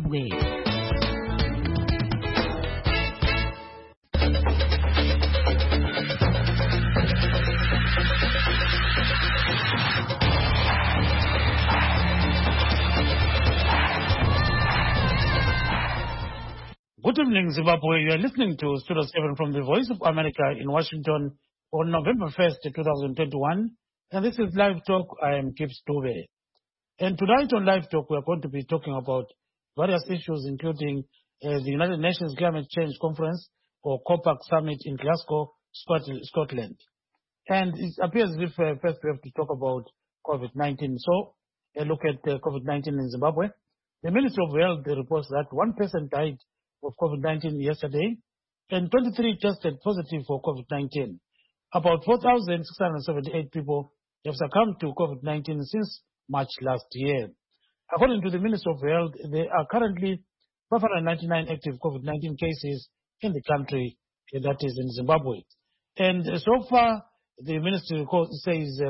Zimbabwe. Good evening, Zimbabwe. You are listening to Studio 7 from the Voice of America in Washington on November 1st, 2021. And this is Live Talk. I am Gibbs Dube. And tonight on Live Talk, we are going to be talking about various issues, including the United Nations Climate Change Conference, or COPAC Summit in Glasgow, Scotland. And it appears as if first we have to talk about COVID-19. So, a look at COVID-19 in Zimbabwe. The Ministry of Health reports that one person died of COVID-19 yesterday, and 23 tested positive for COVID-19. About 4,678 people have succumbed to COVID-19 since March last year. According to the Ministry of Health, there are currently 599 active COVID-19 cases in the country, that is in Zimbabwe. And so far, the ministry says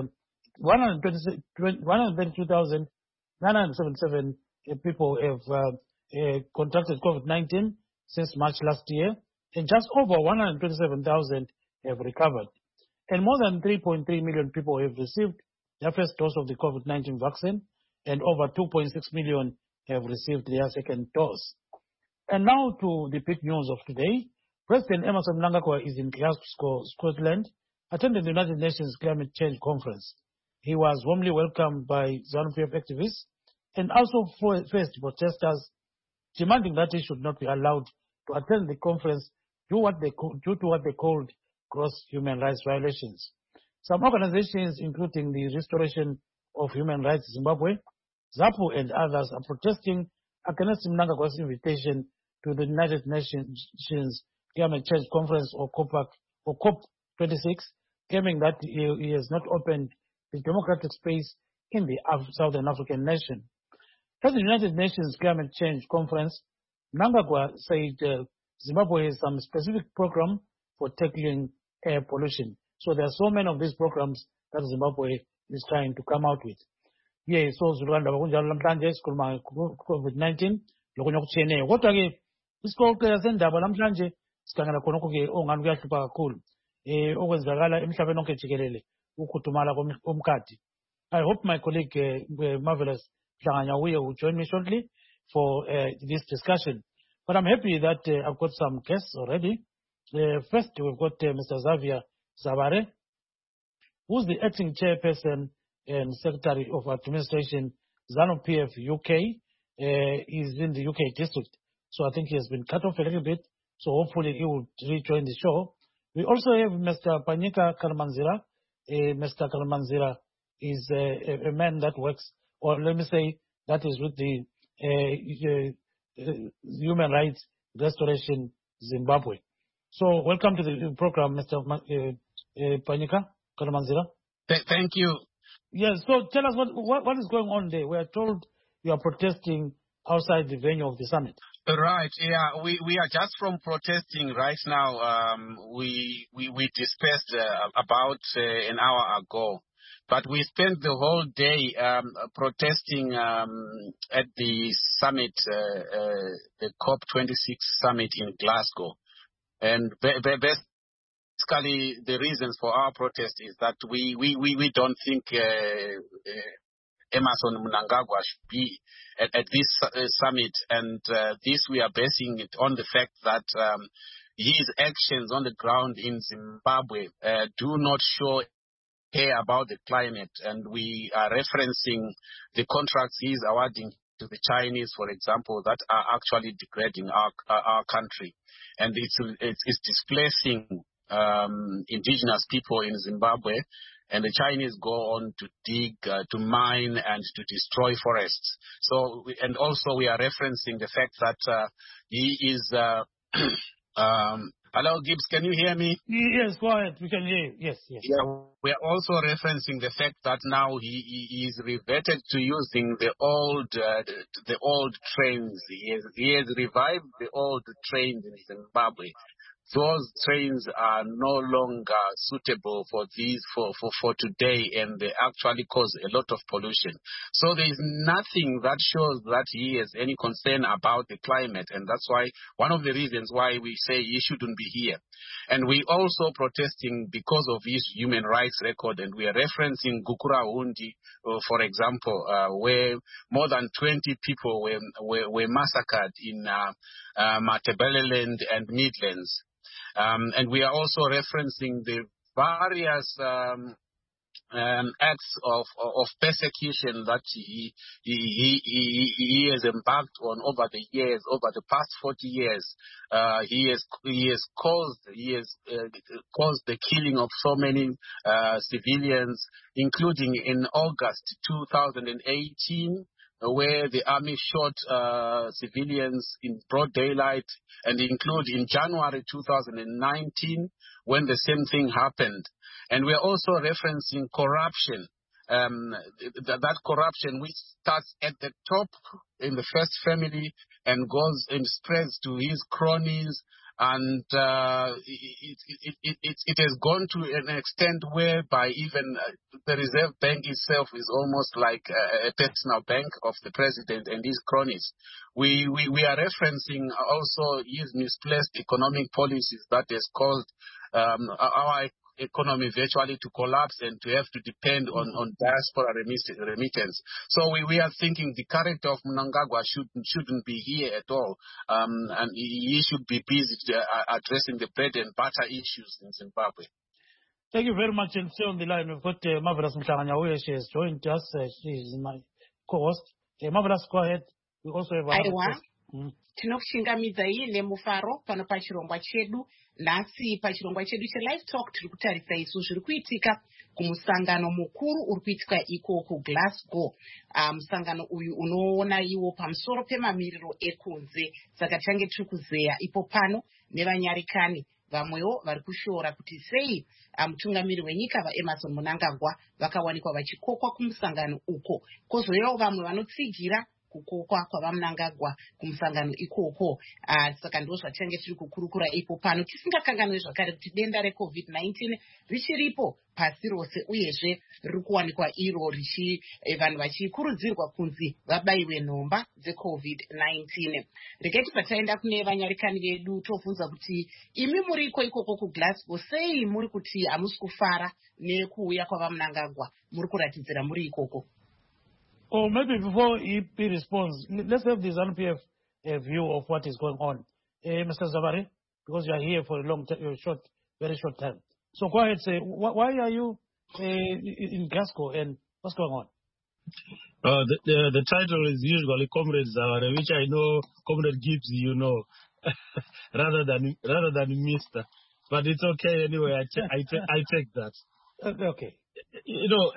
132,977 people have contracted COVID-19 since March last year, and just over 127,000 have recovered. And more than 3.3 million people have received their first dose of the COVID-19 vaccine, and over 2.6 million have received their second dose. And now to the big news of today. President Emmerson Mnangagwa is in Glasgow, Scotland, attending the United Nations Climate Change Conference. He was warmly welcomed by ZANU-PF activists and also faced protesters demanding that he should not be allowed to attend the conference due to what they called gross human rights violations. Some organizations, including the Restoration of Human Rights Zimbabwe, ZAPU, and others, are protesting against Mnangagwa's invitation to the United Nations Climate Change Conference, or COPAC, or COP26, claiming that he has not opened the democratic space in the Southern African nation. At the United Nations Climate Change Conference, Mnangagwa said Zimbabwe has some specific program for tackling air pollution. So there are so many of these programs that Zimbabwe is trying to come out with. Yes, so Rwanda bakunjalo namhlanje sikhuluma COVID-19 lokunye okutshiyeneyo. Kodwa ke isikolo sendaba namhlanje sikhangela khonokho ke ongani kuyahlupha kakhulu okwenzakala emhlabeni onke jikelele ukukhuthumala komkhathi. I hope my colleague Marvelous Hlanganyauye will join me shortly for this discussion. But I'm happy that I've got some guests already. First, we've got Mr. Xavier Zavare, who's the acting chairperson and secretary of administration, ZANU-PF UK. He's in the UK district, so I think he has been cut off a little bit, so hopefully he will rejoin the show. We also have Mr. Panyika Kalamanzira. Mr. Kalamanzira is a man that works, or let me say, that is with the Human Rights Restoration Zimbabwe. So welcome to the program, Mr. Panyika Kalamanzira. Thank you. Yes, so tell us what is going on there. We are told you are protesting outside the venue of the summit. Right, yeah, we are just from protesting right now. We dispersed about an hour ago, but we spent the whole day protesting at the summit, the COP26 summit in Glasgow. And basically the reasons for our protest is that we don't think Emmerson Mnangagwa should be at this summit, and this we are basing it on the fact that his actions on the ground in Zimbabwe do not show care about the climate, and we are referencing the contracts he is awarding to the Chinese, for example, that are actually degrading our country, and it's displacing indigenous people in Zimbabwe. And the Chinese go on to dig, to mine, and to destroy forests. So, and also we are referencing the fact that he is. Hello, Gibbs, can you hear me? Yes, go ahead. We can hear you. Yes. Yeah, we are also referencing the fact that now he is reverted to using the old trains. He has revived the old trains in Zimbabwe. those trains are no longer suitable for today, and they actually cause a lot of pollution. So there is nothing that shows that he has any concern about the climate, and that's why one of the reasons why we say he shouldn't be here. And we also protesting because of his human rights record, and we are referencing Gukurahundi, for example, where more than 20 people were massacred in Matabeleland and Midlands. And we are also referencing the various acts of persecution that he has embarked on over the years, over the past 40 years. He has caused the killing of so many civilians, including in August 2018. Where the army shot civilians in broad daylight, and include in January 2019 when the same thing happened. And we're also referencing corruption. That corruption which starts at the top in the first family and goes and spreads to his cronies, and it has gone to an extent whereby even the Reserve Bank itself is almost like a personal bank of the president and his cronies. We are referencing also his misplaced economic policies that has caused our economy virtually to collapse and to have to depend on diaspora remittance. So we are thinking the character of Mnangagwa shouldn't be here at all, and he should be busy addressing the bread and butter issues in Zimbabwe. Thank you very much. And stay on the line. We've got Marvelous Mhlanga. She has joined us. She's my co-host. Marvelous, go ahead. We also have tinokushingamidza iine mufaro pano pachirongwa chedu. Nhasi pachirongwa chedu chelive talk tiri kutarisa isu zviri kuitika kumusangano mukuru uri kuitika iko kuGlasgow. Musangano uyu unoona iwo pamusoro pemamiriro ekunze. Saka tange tiri kuzeya ipo pano nevanyarikani vamwewo vari kushora kuti sei mutungamiri wenyika vaEmmerson Mnangagwa vakawanikwa vachikokwa kumusangano uko. Kozovewo vamwe vanotsigira kukokwa kwavaMnangagwa kumusangano ikoko. Saka ndo zvatinenge tiri kukurukura ipo pano, tisingakanganwe zvakare kuti denda reCovid-19 richiripo pasi rose, uyezve riri kuwanikwa iro vanhu vachikurudzirwa kunzi vabaiwe nhomba dzeCovid-19. Regai tibva kune vanyarikani vedu tobvunza kuti imi muriko ikoko kuGlasgow, sei muri kuti hamusi kufara nekuuya kwavaMnangagwa, muri kuratidzira muri ikoko? Or maybe before he responds, let's have the ZANU-PF view of what is going on. Mr. Zabari, because you are here for a very short time. So go ahead, say, why are you in Glasgow and what's going on? The title is usually Comrade Zabari, which I know Comrade Gibbs, you know, rather than Mr. But it's okay anyway, I take that. Okay. You know,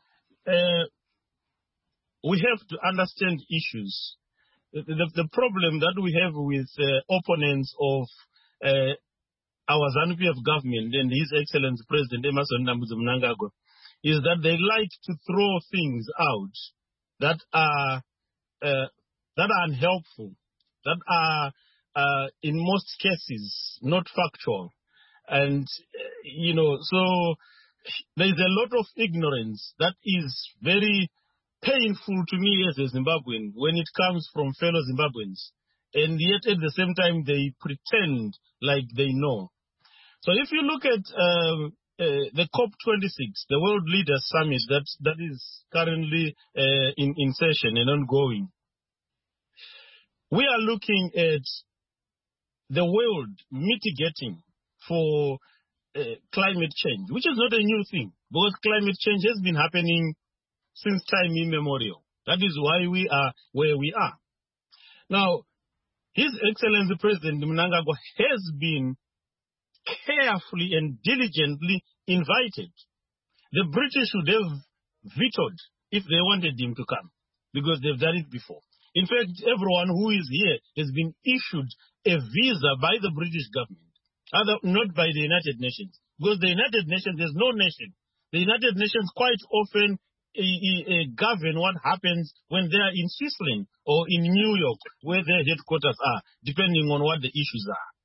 we have to understand issues. The problem that we have with opponents of our ZANU-PF government and His Excellency President Emmerson Mnangagwa is that they like to throw things out that are unhelpful, that are in most cases not factual. And, you know, so there is a lot of ignorance that is very painful to me as a Zimbabwean when it comes from fellow Zimbabweans. And yet at the same time, they pretend like they know. So if you look at the COP26, the World Leaders Summit that is currently in session and ongoing, we are looking at the world mitigating for climate change, which is not a new thing, because climate change has been happening since time immemorial. That is why we are where we are. Now, His Excellency President Mnangagwa has been carefully and diligently invited. The British would have vetoed if they wanted him to come, because they've done it before. In fact, everyone who is here has been issued a visa by the British government, not by the United Nations, because the United Nations, there's no nation. The United Nations quite often govern what happens when they are in Switzerland or in New York, where their headquarters are, depending on what the issues are.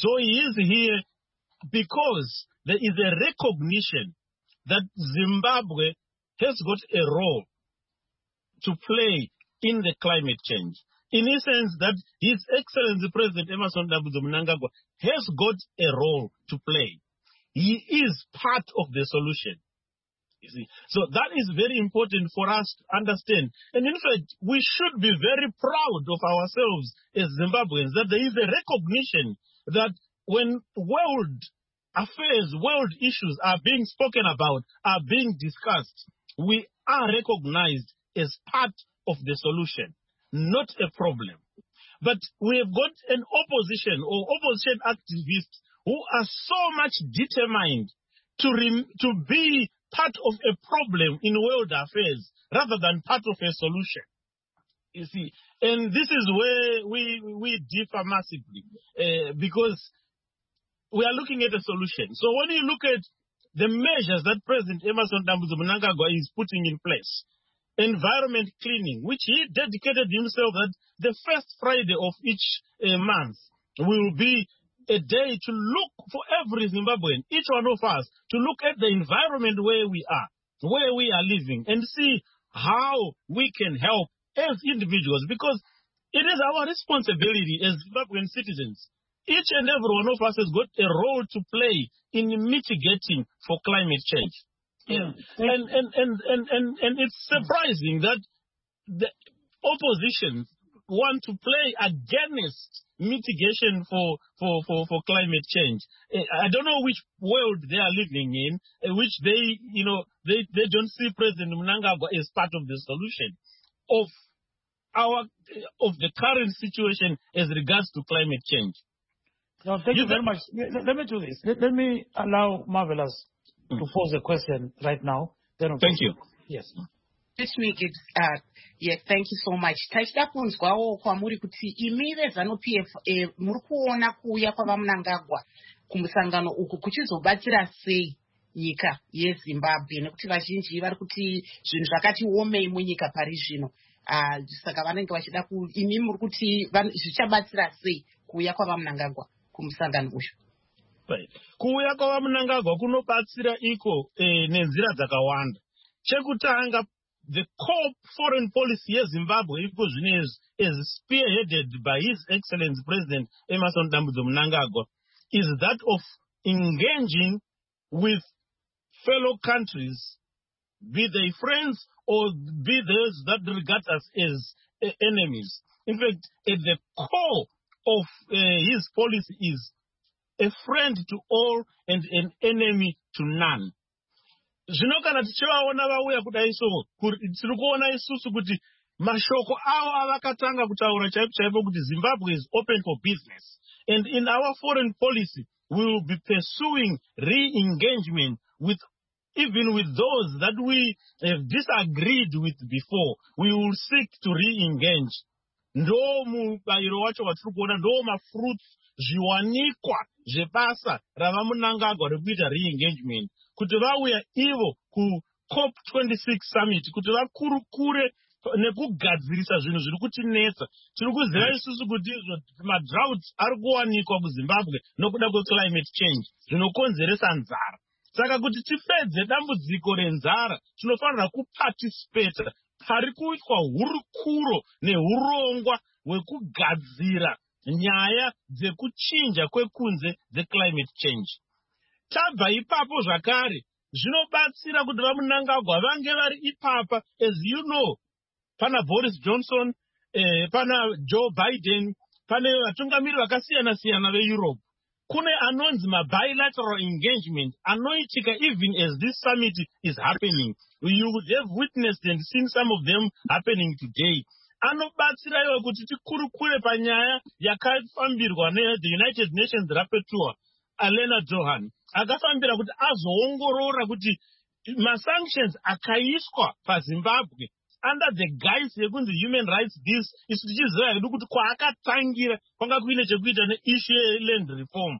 So he is here because there is a recognition that Zimbabwe has got a role to play in the climate change. In a sense that His Excellency President Emmerson Mnangagwa has got a role to play. He is part of the solution. You see, so that is very important for us to understand. And in fact, we should be very proud of ourselves as Zimbabweans, that there is a recognition that when world affairs, world issues are being spoken about, are being discussed, we are recognized as part of the solution, not a problem. But we have got an opposition or opposition activists who are so much determined to be part of a problem in world affairs rather than part of a solution. You see, and this is where we differ massively because we are looking at a solution. So when you look at the measures that President Emmerson Mnangagwa is putting in place, environment cleaning, which he dedicated himself that the first Friday of each month will be a day to look for every Zimbabwean, each one of us, to look at the environment where we are living, and see how we can help as individuals, because it is our responsibility as Zimbabwean citizens. Each and every one of us has got a role to play in mitigating for climate change. Yeah. And it's surprising that the opposition want to play against mitigation for climate change. I don't know which world they are living in, which they don't see President Mnangagwa as part of the solution of the current situation as regards to climate change. No, thank you very much. Let me do this. Let me allow Marvelous to pose a question right now. Then thank you. Yes. Let's make it, yes, thank you so much. Tachida kunzwawo kwamuri kuti imi vezanu-PF muri kuona kuuya kwavaMnangagwa kumusangano uku kuchizobatsira sei nyika yeZimbabwe, nekuti vazhinji vari kuti zvinhu zvakati omei munyika pari zvino. Saka vanenge vachida imi muri kuti zvichabatsira sei kuuya kwavaMnangagwa kumusangano uyu? Kuuya kwavaMnangagwa kunobatsira iko nenzira dzakawanda. Chekutanga, the core foreign policy of Zimbabwe is spearheaded by His Excellency President Emmerson Mnangagwa, is that of engaging with fellow countries, be they friends or be those that regard us as enemies. In fact, at the core of his policy is a friend to all and an enemy to none. Zvino kana tichivaona vauya kudai so tiri kuona isusu kuti mashoko avo avakatanga kutaura chaipo chaipo kuti Zimbabwe is open for business, and in our foreign policy we will be pursuing re-engagement even with those that we have disagreed with before. We will seek to re-engage. Ndo mubayiro wacho watiri kuona, ndo mafruits zviwanikwa zvebasa ravaMnangagwa rekuita re-engagement, kuti vauya ivo ku COP26 summit kuti vakurukure nekugadzirisa zvinhu zviri kutinetsa. Tiri kuziva isusu kuti madroughts ari kuwanikwa kuZimbabwe nokuda kweclimate change zvinokonzeresa nzara. Saka kuti tipedze dambudziko renzara tinofanira kuparticipate pari kuitwa hurukuro nehurongwa hwekugadzira nyaya dzekuchinja kwekunze dzeclimate change. Tabva ipapo zvakare zvinobatsira kuti vaMnangagwa vange vari ipapa. As you know, pana Boris Johnson, pana Joe Biden, pane vatungamiri vakasiyana siyana veEurope. Kune anonzi bilateral engagement anoitika even as this summit is happening. You would have witnessed and seen some of them happening today. Anobatsira iwo kuti tikurukure panyaya yakafambirwa the United Nations Rapporteur Alena Johan akafambira kuti azoongorora kuti masanctions akaiswa paZimbabwe under the guise yekunzi human rights this isu tichiziva hedu kuti kwaakatangira kwanga kuine chekuita neissue yeland reform.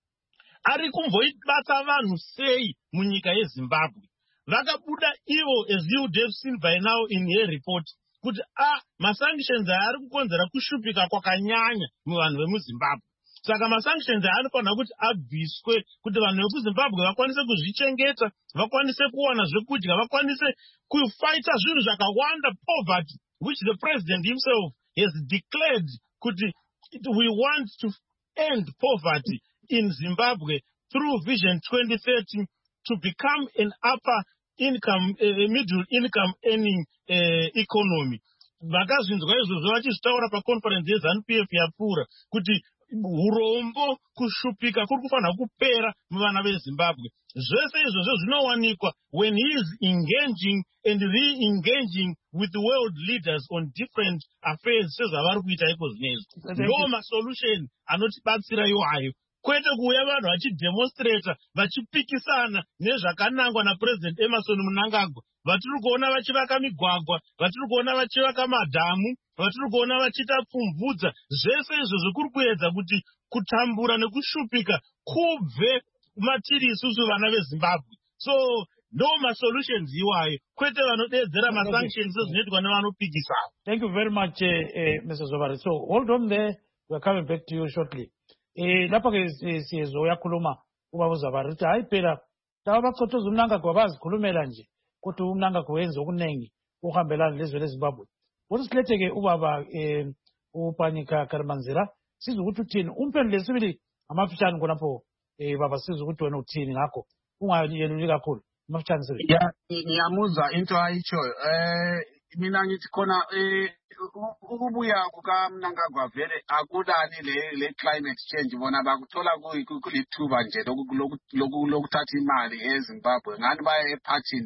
Ari kumboibata vanhu sei munyika yeZimbabwe? Vakabuda ivo, as you would have seen by now in her report, kuti masanctions ari kukonzera kushupika kwakanyanya muvanhu vemuZimbabwe. Saka masanctions anofanira kuti abviswe kuti vanhu vekuZimbabwe vakwanise kuzvichengeta, vakwanise kuwana zvekudya, vakwanise kufighta zvinhu zvakawanda, poverty, which the president himself has declared kuti we want to end poverty in Zimbabwe through Vision 2030 to become an upper income, middle income earning economy. Vakazvinzwa izvozvo vachizvitaura paconference yeZANU-PF yapfuura kuti urombo kushupika kuri kufanira kupera muvana veZimbabwe. Zvese izvozvo zvinowanikwa when he is engaging and re-engaging with the world leaders on different affairs sezvavari kuita iko zvinezvi. Ndo masolution anotibatsira iwayo, kwete kuuya vanhu vachidemonstrata vachipikisana nezvakanangwa naPresident Emmerson Mnangagwa. Vatiri kuona vachivaka migwagwa, vatiri kuona vachivaka madhamu, vatiri kuona vachiita pfumvudza. Zvese izvozvo kuri kuedza kuti kutambura nekushupika kubve matiri isusu vana veZimbabwe. So no masolutions iwayo, kwete vanodedzera masanctions ezvinoitwa nevanopikisana. Thank you very much, Mr. Zovare. So hold on there. We're coming back to you shortly. Lapha ke sizoyakhuluma ubaba uZovare ukuthi hayi phela laba baqothoza uMnangagwa bazikhulumela nje ukuthi uMnangagwa wenza okuningi ukuhambelana lezwe leZimbabwe. Ukuthi silethe ke ubaba uPanika Karimanzira sizwe ukuthi uthini umphendule sibili amafishane khonapho baba sizwe ukuthi wena uthini ngakho ungayeluli kakhulu amafishane sibili. Ngiyamuzwa into ayitsho. Mina ngithi khona ukubuya kukaMnangagwa vele akulani le climate change bona bakuthola kulithuba nje lokuthatha imali eZimbabwe ngani baya ephathini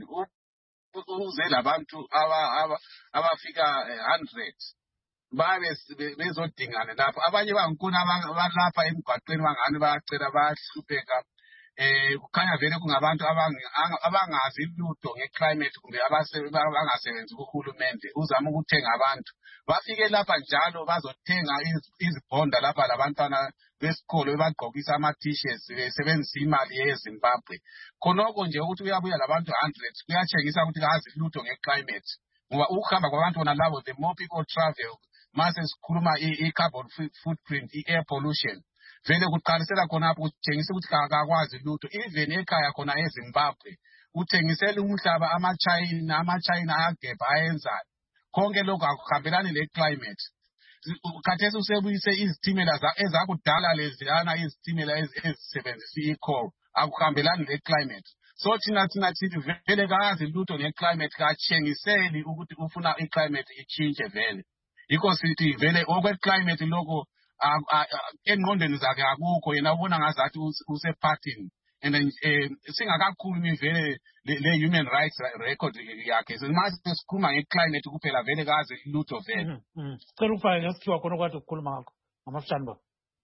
uze labantu abafika 100 babe bezodingana lapho abanye bankuna abalapha emgwaqweni bangani bayacela bayahlupheka. Kukhanya vele kungabantu abangazi lutho ngeclimate kumbe abangasebenzi kuhulumende uzama ukuthenga abantu bafike lapha njalo bazothenga izibhonda lapha labantwana besikolo bebagqokisa ama-t-shirts besebenzisa imali yeZimbabwe. Khonoko nje ukuthi uyabuya labantu 100 kuyatshengisa ukuthi kazi lutho ngeclimate ngoba ukuhamba kwabantu bona labo the more people travel mase sikhuluma i-carbon footprint, i-air pollution vele kuqalisela khonapho kutshengisa ukuthi kakwazi lutho. Even ekhaya khona eZimbabwe uthengisela umhlaba ama-China ayagebha ayenzayo konke lokho akuhambelani le-climate. Khathesi usebuyise izitimela ezakudala leziyana izitimela ezisebenzisa i-coal akuhambelani le-climate. So thina thithi vele kazi lutho nge-climate katshengiseli ukuthi ufuna i-climate itshintshe vele. Yikho sithi vele okwe-climate lokho engqondweni zakhe akukho yena ubona ngazathi usephathini and singakakhulumi vele le human rights record yakhe mase sikhuluma ngeclimate kuphela vele kazi lutho vele. Cela ukufaka ngesikhiwa khona kwathi ukukhuluma ngakho amafishane baba.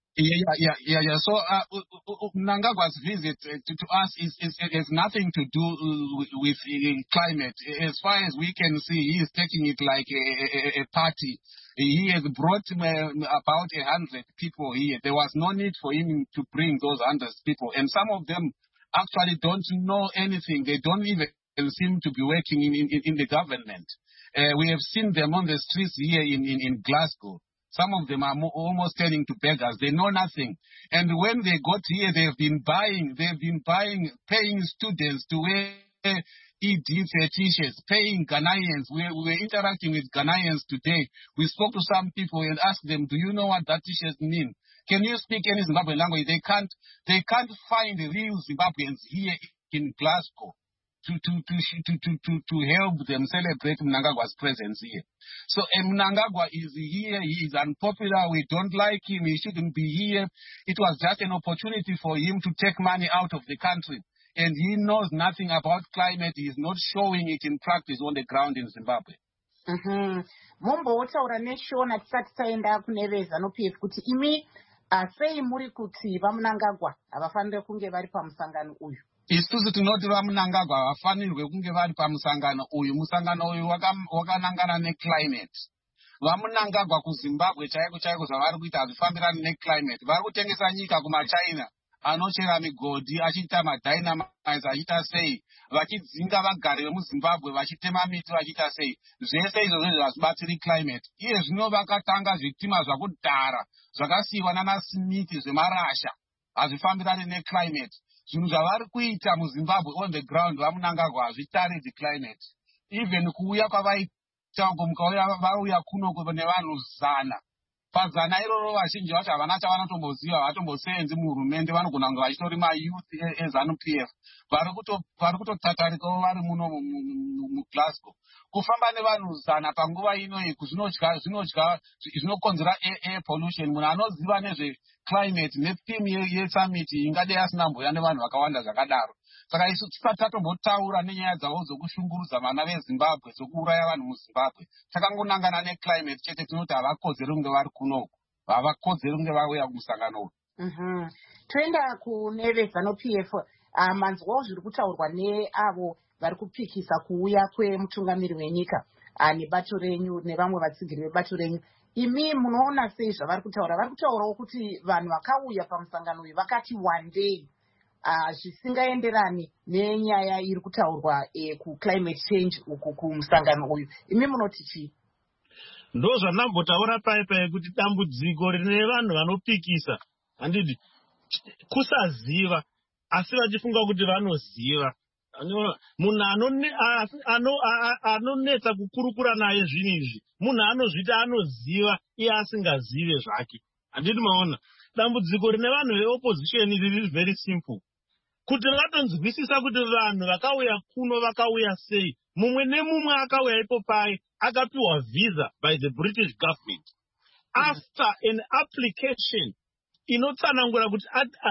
Yeah. So Mnangagwa's visit to us has nothing to do with climate. As far as we can see, he is taking it like a party. He has brought about 100 people here. There was no need for him to bring those 100 people. And some of them actually don't know anything. They don't even seem to be working in the government. We have seen them on the streets here in Glasgow. Some of them are almost turning to beggars. They know nothing. And when they got here, they've been paying students to wear t-shirts, paying Ghanaians. We were interacting with Ghanaians today. We spoke to some people and asked them, do you know what that t-shirt mean? Can you speak any Zimbabwean language? They can't find real Zimbabweans here in Glasgow to help them celebrate Mnangagwa's presence here. So Mnangagwa is here, he is unpopular, we don't like him, he shouldn't be here. It was just an opportunity for him to take money out of the country. And he knows nothing about climate, he is not showing it in practice on the ground in Zimbabwe. Mumbotaura neshona tisati taenda kune veZANU-PF kuti imi sei muri kuti vaMnangagwa havafanire kunge vari pamusangano uyu? Isusu tinoti vaMnangagwa havafanirwe kunge vari pamusangano uyu. Musangano uyu wakanangana neclimate. VaMnangagwa kuZimbabwe chaiko zvavari kuita hazvifambirani neclimate. Vari kutengesa nyika kumaChina. anochera migodhi, achiita madynamites, achiita sei, vachidzinga vagari vemuZimbabwe, vachitema miti, vachiita sei. Zvese izvozvo hazvibatsiri climate. Iye zvino vakatanga zvitima zvakudhara zvakasiyiwa nana Smith zvemarasha, hazvifambirani neclimate. Zvinhu zvavari kuita muZimbabwe on the ground vamunangagwa hazvitaridzi climate. Even kuuya kwavaita mukauya vauya kunoko nevanhu 100. Pazana iroro vazhinji vacho havana chavanotomboziva, havatombosevenzi muhurumende, vanogona kunge vachitori mayouth eZANU-PF vari kutotatarikawo vari muno muGlasgow. Kufamba nevanhu 100 panguva inoyi zvinokonzera air pollution. Munhu anoziva nezveclimate netheme yesummit ingade yasinamboya nevanhu vakawanda zvakadaro. Saka isu tisati tatombotaura nenyaya dzavo dzokushungurudza vana veZimbabwe, dzokuuraya vanhu muZimbabwe, takangonangana neclimate chete, tinoti havakodzeri kunge vari kunoko, havakodzeri kunge vauya kumusangano uyu. Toenda kune veZANU-PF, manzwawo zviri kutaurwa neavo vari kupikisa kuuya kwemutungamiri wenyika nebato renyu nevamwe vatsigiri vebato renyu. Imi munoona sei zvavari kutaura? Vari kutaurawo kuti vanhu vakauya pamusangano uyu vakati one day, zvisingaenderani nenyaya iri kutaurwa kuclimate change uku kumusangano uyu. Imi munoti chii? Ndo zvandambotaura paipai kuti dambudziko rine vanhu vanopikisa handidi kusaziva asi vachifunga kuti vanoziva. Munhu anonetsa kukurukura naye zvinhu izvi munhu anozvita anoziva iye asingazive zvake. Handidi maona dambudziko rine vanhu veopposition riri very simple, kuti vatonzwisisa kuti vanhu vakauya kuno vakauya sei. Mumwe nemumwe akauya ipo pai akapiwa visa by the British government after an application inotsanangura kuti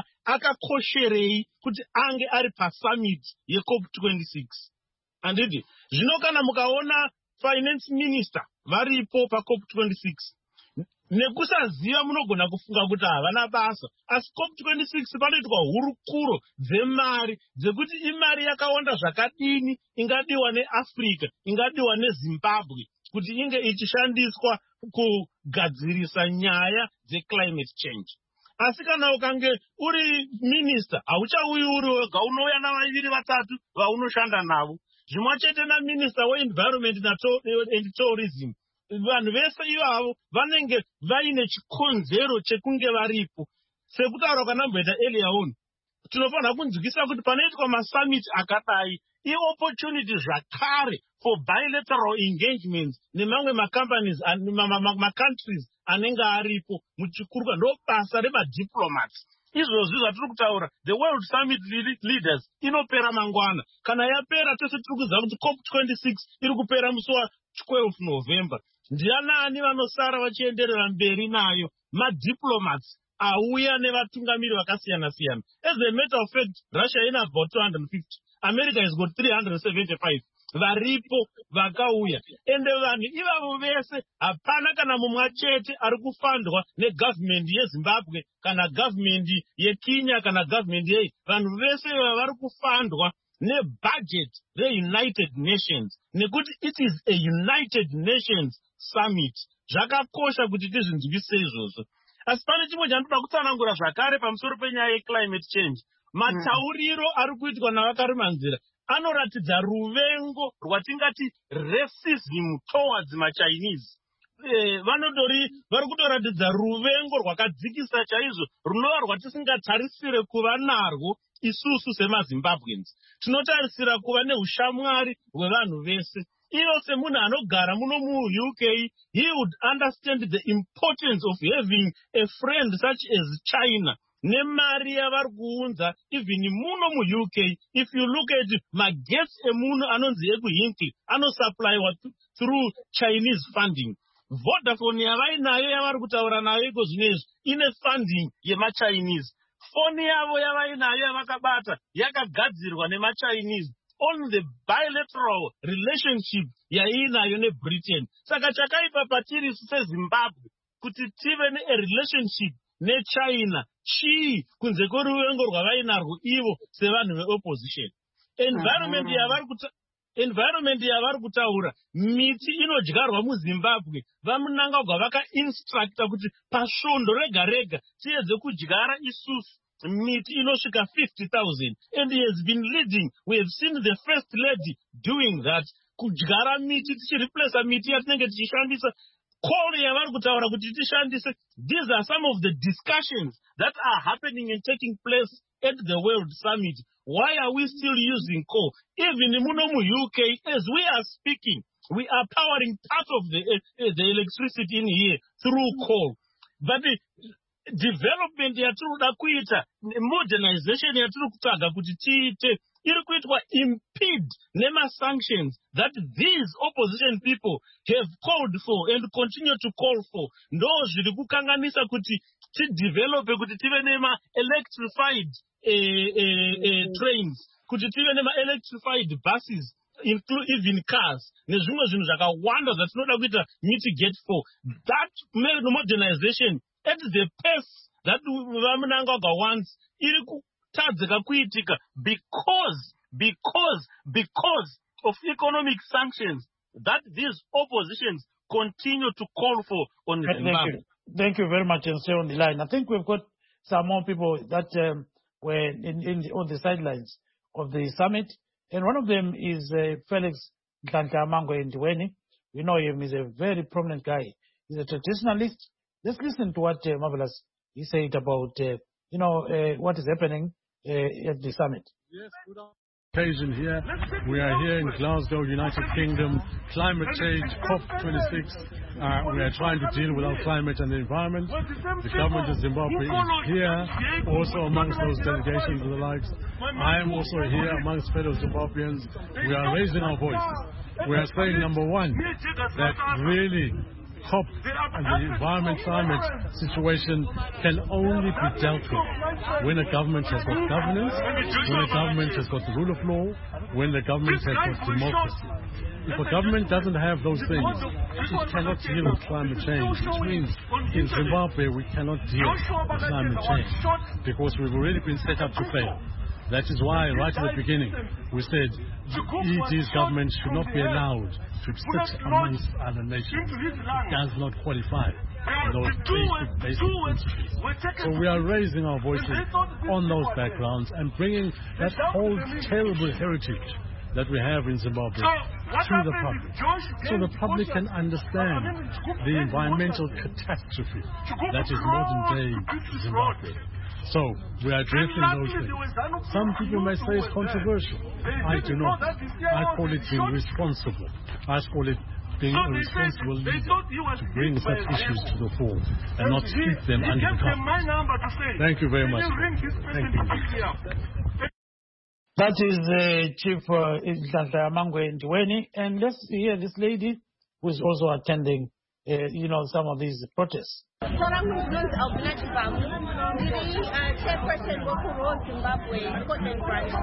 akakosherei kuti ange ari pasummit yeCOP26. Handidi zvino kana mukaona finance minister varipo paCOP26 nekusaziva munogona kufunga kuti havana basa, asi COP26 panoitwa hurukuro dzemari dzekuti imari yakawanda zvakadini ingadiwa neAfrica, ingadiwa neZimbabwe kuti inge ichishandiswa kugadzirisa nyaya dzeclimate change. Asi kana ukange uri minister hauchauyi uri wega, unouya navaviri vatatu vaunoshanda navo, zvimwe chete naminister weEnvironment and Tourism. Vanhu vese ivavo vanenge vaine chikonzero chekunge varipo. Sekutaura kanamboita Eliyaoni, tinofanira kunzwisisa kuti panoitwa masummit akadai opportunity zvakare for bilateral engagements nemamwe macompanies macountries anenge aripo muchikuruka. Ndo basa remadiplomats. Izvozvi zvatiri kutaura, the World Summit leaders inopera mangwana. Kana yapera tese tiri kuziva kuti COP26 iri kupera musi wa12 November. Ndianani vanosara vachienderera mberi nayo? Madiplomats auya nevatungamiri vakasiyana siyana. As a matter of fact, Russia ina about 250, America has got 375 varipo vakauya. Ende vanhu ivavo vese hapana kana mumwe chete ari kufandwa negovernment yeZimbabwe kana government yeKenya kana government vanhu vese vari kufandwa nebudget reUnited Nations, nekuti it is a United Nations summit. Zvakakosha kuti tizvinzwisise izvozvo. Asi pane chimwe chandinoda kutsanangura zvakare pamusoro penyaya yeclimate change. Matauriro ari kuitwa navakarimanzira anoratidza ruvengo rwatingati racism towards maChinese. Vari kutoratidza ruvengo rwakadzikisa chaizvo runova rwatisingatarisire kuva narwo isusu semaZimbabweans. Tinotarisira kuva neushamwari hwevanhu vese. Iyo semunhu anogara muno muUK, he would understand the importance of having a friend such as China. Nemari yavari kuunza even muno muUK. If you look at magetsi emunhu anonzi ekuHinkley anosupplywa through Chinese funding. Vodafone yavainayo yavari kutaura nayo iko zvinezvi ine funding yemaChinese. Foni yavo yavainayo yavakabata yakagadzirwa nemaChinese on the bilateral relationship yainayo neBritain. Saka chakaipa patiri seZimbabwe kuti tive a relationship neChina chii kunze kweruvengo rwavainarwo ivo sevanhu veopposition. Environment yavari kutaura, miti inodyarwa muZimbabwe vamunangagwa vakainstructa kuti pasvondo rega rega tiedze kudyara isusu miti inosvika 50,000, and he has been leading. We have seen the first lady doing that, kudyara miti tichireplace miti yatinenge tichishandisa. Call yavari kutaura kuti tishandise. These are some of the discussions that are happening and taking place at the World Summit. Why are we still using coal? Even in UK, as we are speaking, we are powering part of the electricity in here through coal. But the development yatinoda kuita, modernization yatiri kutaga kuti tiite, iri kuitwa impede nema-sanctions that these opposition people have called for and continue to call for. Ndo zviri kukanganisa kuti tidevelope kuti tive nema-electrified trains, kuti tive nema-electrified buses, include even cars, nezvimwe zvinhu zvakawanda zvatinoda kuita mitigate for. That modernization at the pace that Mnangagwa wants, iri kutadzika kuitika because of economic sanctions that these oppositions continue to call for on Zimbabwe. Thank you very much, and stay on the line. I think we've got some more people that were on the sidelines of the summit, and one of them is Felix Nhlanhla-Mangwe-Ndiweni. We know him; he's a very prominent guy. He's a traditionalist. Let's listen to what Marvelous he said about what is happening at the summit. Yes, good occasion here. We are here in Glasgow, United Kingdom. Climate change, COP26. We are trying to deal with our climate and the environment. The government of Zimbabwe is here, also amongst those delegations and the likes. I am also here amongst fellow Zimbabweans. We are raising our voices. We are saying, number one, that really COP and the environment climate situation can only be dealt with when a government has got governance, when a government has got the rule of law, when the government has got democracy. If a government doesn't have those things, it cannot deal with climate change, which means in Zimbabwe we cannot deal with climate change because we've already been set up to fail. That is why, right at the beginning, we said ED's government should not be allowed to sit amongst other nations. It does not qualify for those basic principles. So we are raising our voices on those backgrounds and bringing that whole terrible heritage that we have in Zimbabwe to the public, so the public can understand the environmental catastrophe that is modern-day Zimbabwe. So, we are addressing those things. Some people may say it's controversial. I do not. I call it being responsible. I call it being a responsible leader to bring such issues to the fore and not sweep them under the carpet. Thank you very much. Thank you. That is Chief Nhlanhla-Mangwe-Ndiweni. And let's hear this lady who is also attending some of these protests. Chairperson of Zimbabwe, Scotland branch.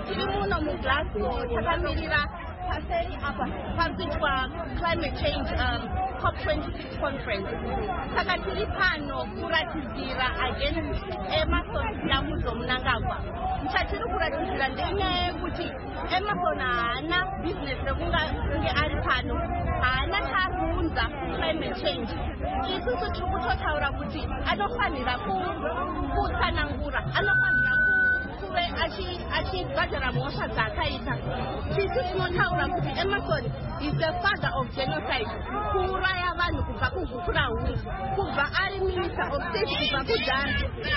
Climate change COP26 conference. Takatiri pano kuratizira against Emerson Yamuzo Mnangagwa. Mchatiri kuratizira ndenyaya yekuti Emerson haana business rekunge ari pano, haana chaarikuunza climate change. Isusu tiri kutotaura kuti anofanira kutsanangura, anofanira kuve achibhadhara mhosva dzaakaita. Tisu tinotaura kuti Emerson is the father of genocide, kuuraya vanhu kubva kugukurahu, kubva ari minister of state kubva kudhara.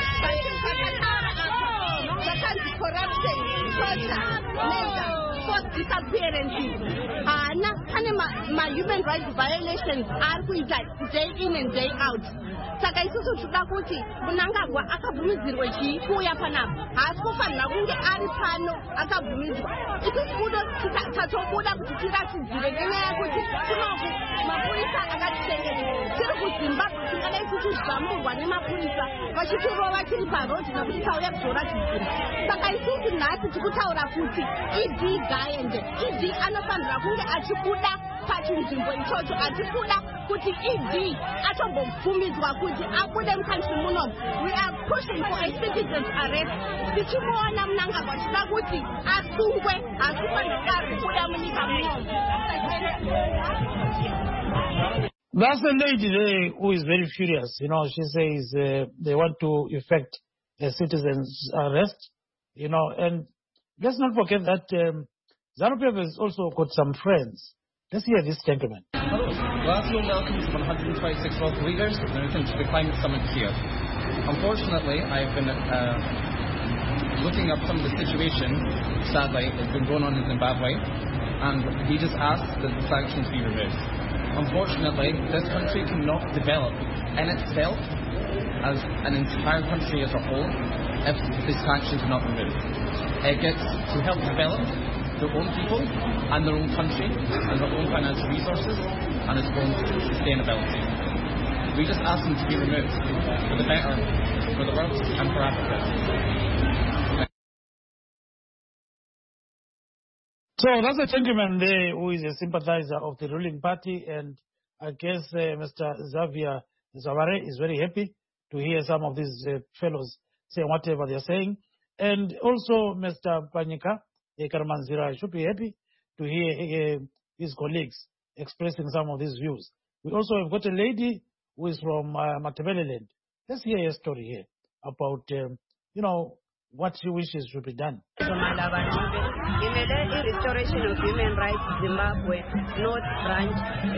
Zakanzi corruption, torture, murder, forced disappearances. Pane human rights violations ari kuita day in and day out. Saka isusu tinoda kuti Mnangagwa akabvumidzirwe kuuya panapa, haasi kufanira kunge ari pano akabvumidzwa. Isusu tatobuda kuti tiratidzire ngenyaya yekuti kunoku mapurisa akatitengera. Tiri kuZimbabwe tingada isusu zvamurwa nemapurisa vachitirova tiri parodi nokuti tauya kuzoratidzira. Saka isusu nhasi tikutaura kuti ED gaende. ED anofanira kunge achibuda pachinzvimbo ichocho, achikuda kuti ED atombobvumidzwa kuti abude mukantri munomu. We are pushing for a citizen's arrest. Tichimuona Mnangagwa tinoda kuti asungwe, asifanira kubuda munyika munomu. That's the lady there who is very furious. She says they want to effect citizens' arrest, and let's not forget that ZANU-PF has also got some friends. Let's hear this gentleman. Hello. Glasgow welcomes 126 local leaders to the climate summit here. Unfortunately, I've been looking up some of the situation, sadly, that's been going on in Zimbabwe, and we just ask that the sanctions be removed. Unfortunately, this country cannot develop in itself as an entire country as a whole if the sanctions are not removed. It gets to help develop their own people and their own country and their own financial resources and its own sustainability. We just ask them to be removed for the better, for the world and for Africa. So that's a gentleman there who is a sympathizer of the ruling party, and I guess Mr. Xavier Zavare is very happy to hear some of these fellows saying whatever they're saying. And also Mr. Panyika Karamanzira should be happy to hear his colleagues expressing some of these views. We also have got a lady who is from Matabeleland. Let's hear her story here about, what she wishes should be done. Restoration of Human Rights Zimbabwe North Branch.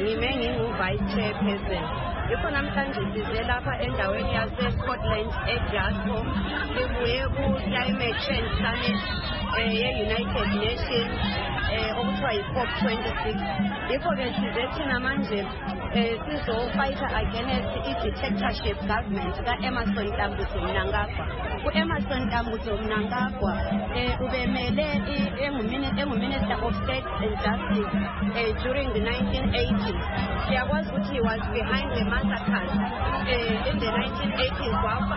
Vice Chairperson. Namhlanje size lapha endaweni yase-Scotland eGlasgow sibuye ku-Climate Change Summit ye-United Nations okuthiwa yi-COP26. Yikho-ke size thina manje sizofayitha against i-dictatorship government ka-Emmerson Dambudzo Mnangagwa. U-Emmerson Dambudzo Mnangagwa ubemele engu-Minister of State and Justice during the 1980s. Siyakwazi ukuthi he was behind the massacres in the 1980s.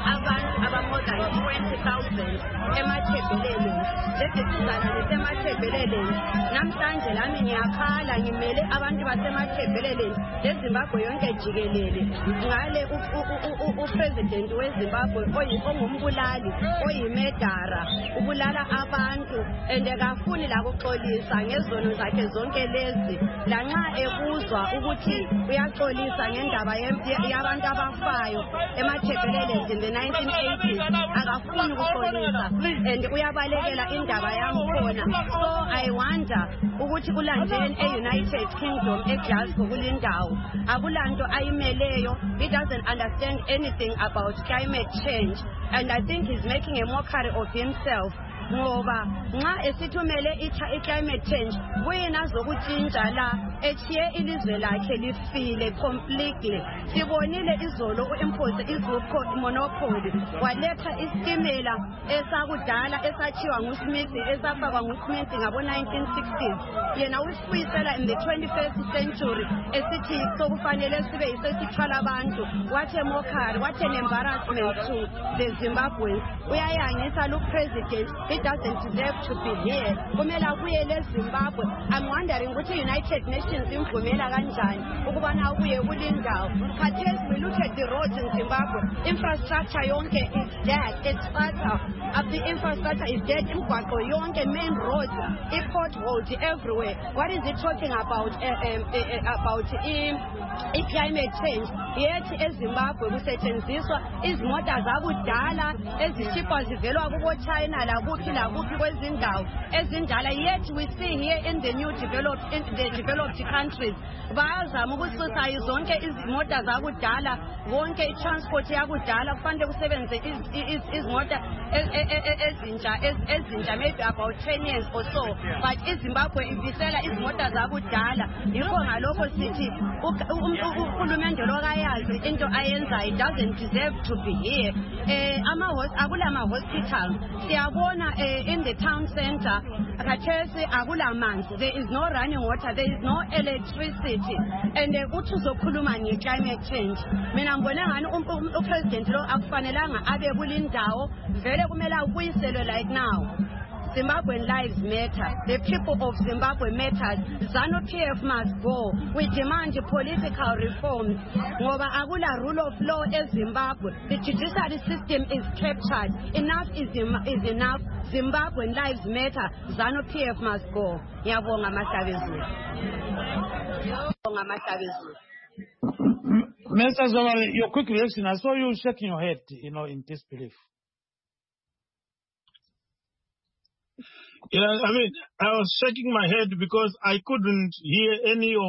More than 20,000 emathebeleleni. Lesi sizana lesemathebeleleni. Namhlanje lami ngiyakhala ngimele abantu basemathebeleleni leZimbabwe yonke jikelele. Ngale upresident weZimbabwe ongumbulali oyimedara ubulala abantu kafuni la kuxolisa ngezono zakhe zonke lezi. Lanxa ekuzwa ukuthi uyaxolisa ngendaba yabantu abafayo emathebeleleni in the 1980s akafuni ukuxolisa and uyabalekela indaba yakhona. So I wonder ukuthi kulandeni e-United Kingdom eGlasgow kulindawo akulanto ayimeleyo. He doesn't understand anything about climate change, and I think he's making a mockery of himself. Ngoba nxa esithumele i-climate change kuyena zokutshintsha la echiye ilizwe lakhe lifile completely. Sibonile izolo u-impose izupho monopoly waletha isitimela esakudala esachiwa nguSmith esafakwa nguSmith ngabo-1960s. Yena usifuyisela in the 21st century esithi sokufanele sibe yisesithwala abantu. What a mockery, what an embarrassment to the Zimbabweans. Uyayangisa lu president. He doesn't deserve to be here. Kumela kuyele Zimbabwe. I'm wondering what the United Nations imvumela kanjani ukubana kuye kulindawo. Khathesi we look at the roads in Zimbabwe. Infrastructure yonke is dead. It's fatal. The infrastructure is dead. Imgwaqo yonke, main roads, potholes everywhere. What is it talking about? Climate change. Yet eZimbabwe kusetshenziswa izimota zakudala ezishipwa zivelwa kubo China lakuphi kwezindawo ezindala. Yet we see here in the developed countries bayazama ukususa zonke izimota zakudala, wonke i-transport yakudala kufanele kusebenze izimota ezintsha maybe about 10 years or so, but iZimbabwe ivisela izimota zakudala. Yikho ngalokho sithi uhulumende lokayazi into ayenzayo doesn't deserve to be here. Akula ma-hospital siyabona in the town center khathesi akula manzi, there is no running water, there is no electricity, and uthi uzokhuluma nge-climate change. Mina ngibone ngani upresident lo akufanelanga abe kulindawo, vele kumele akuyiselwe like now. Zimbabwean lives matter. The people of Zimbabwe matters. ZANU-PF must go. We demand political reforms. Ngoba akula rule of law in Zimbabwe. The judiciary system is captured. Enough is enough. Zimbabwean lives matter. ZANU-PF must go. Ngiyabonga Mahlabezulu. Mr. Zawale, your quick reaction. I saw you shaking your head, in disbelief. Yeah, I mean, I was shaking my head because I couldn't hear any of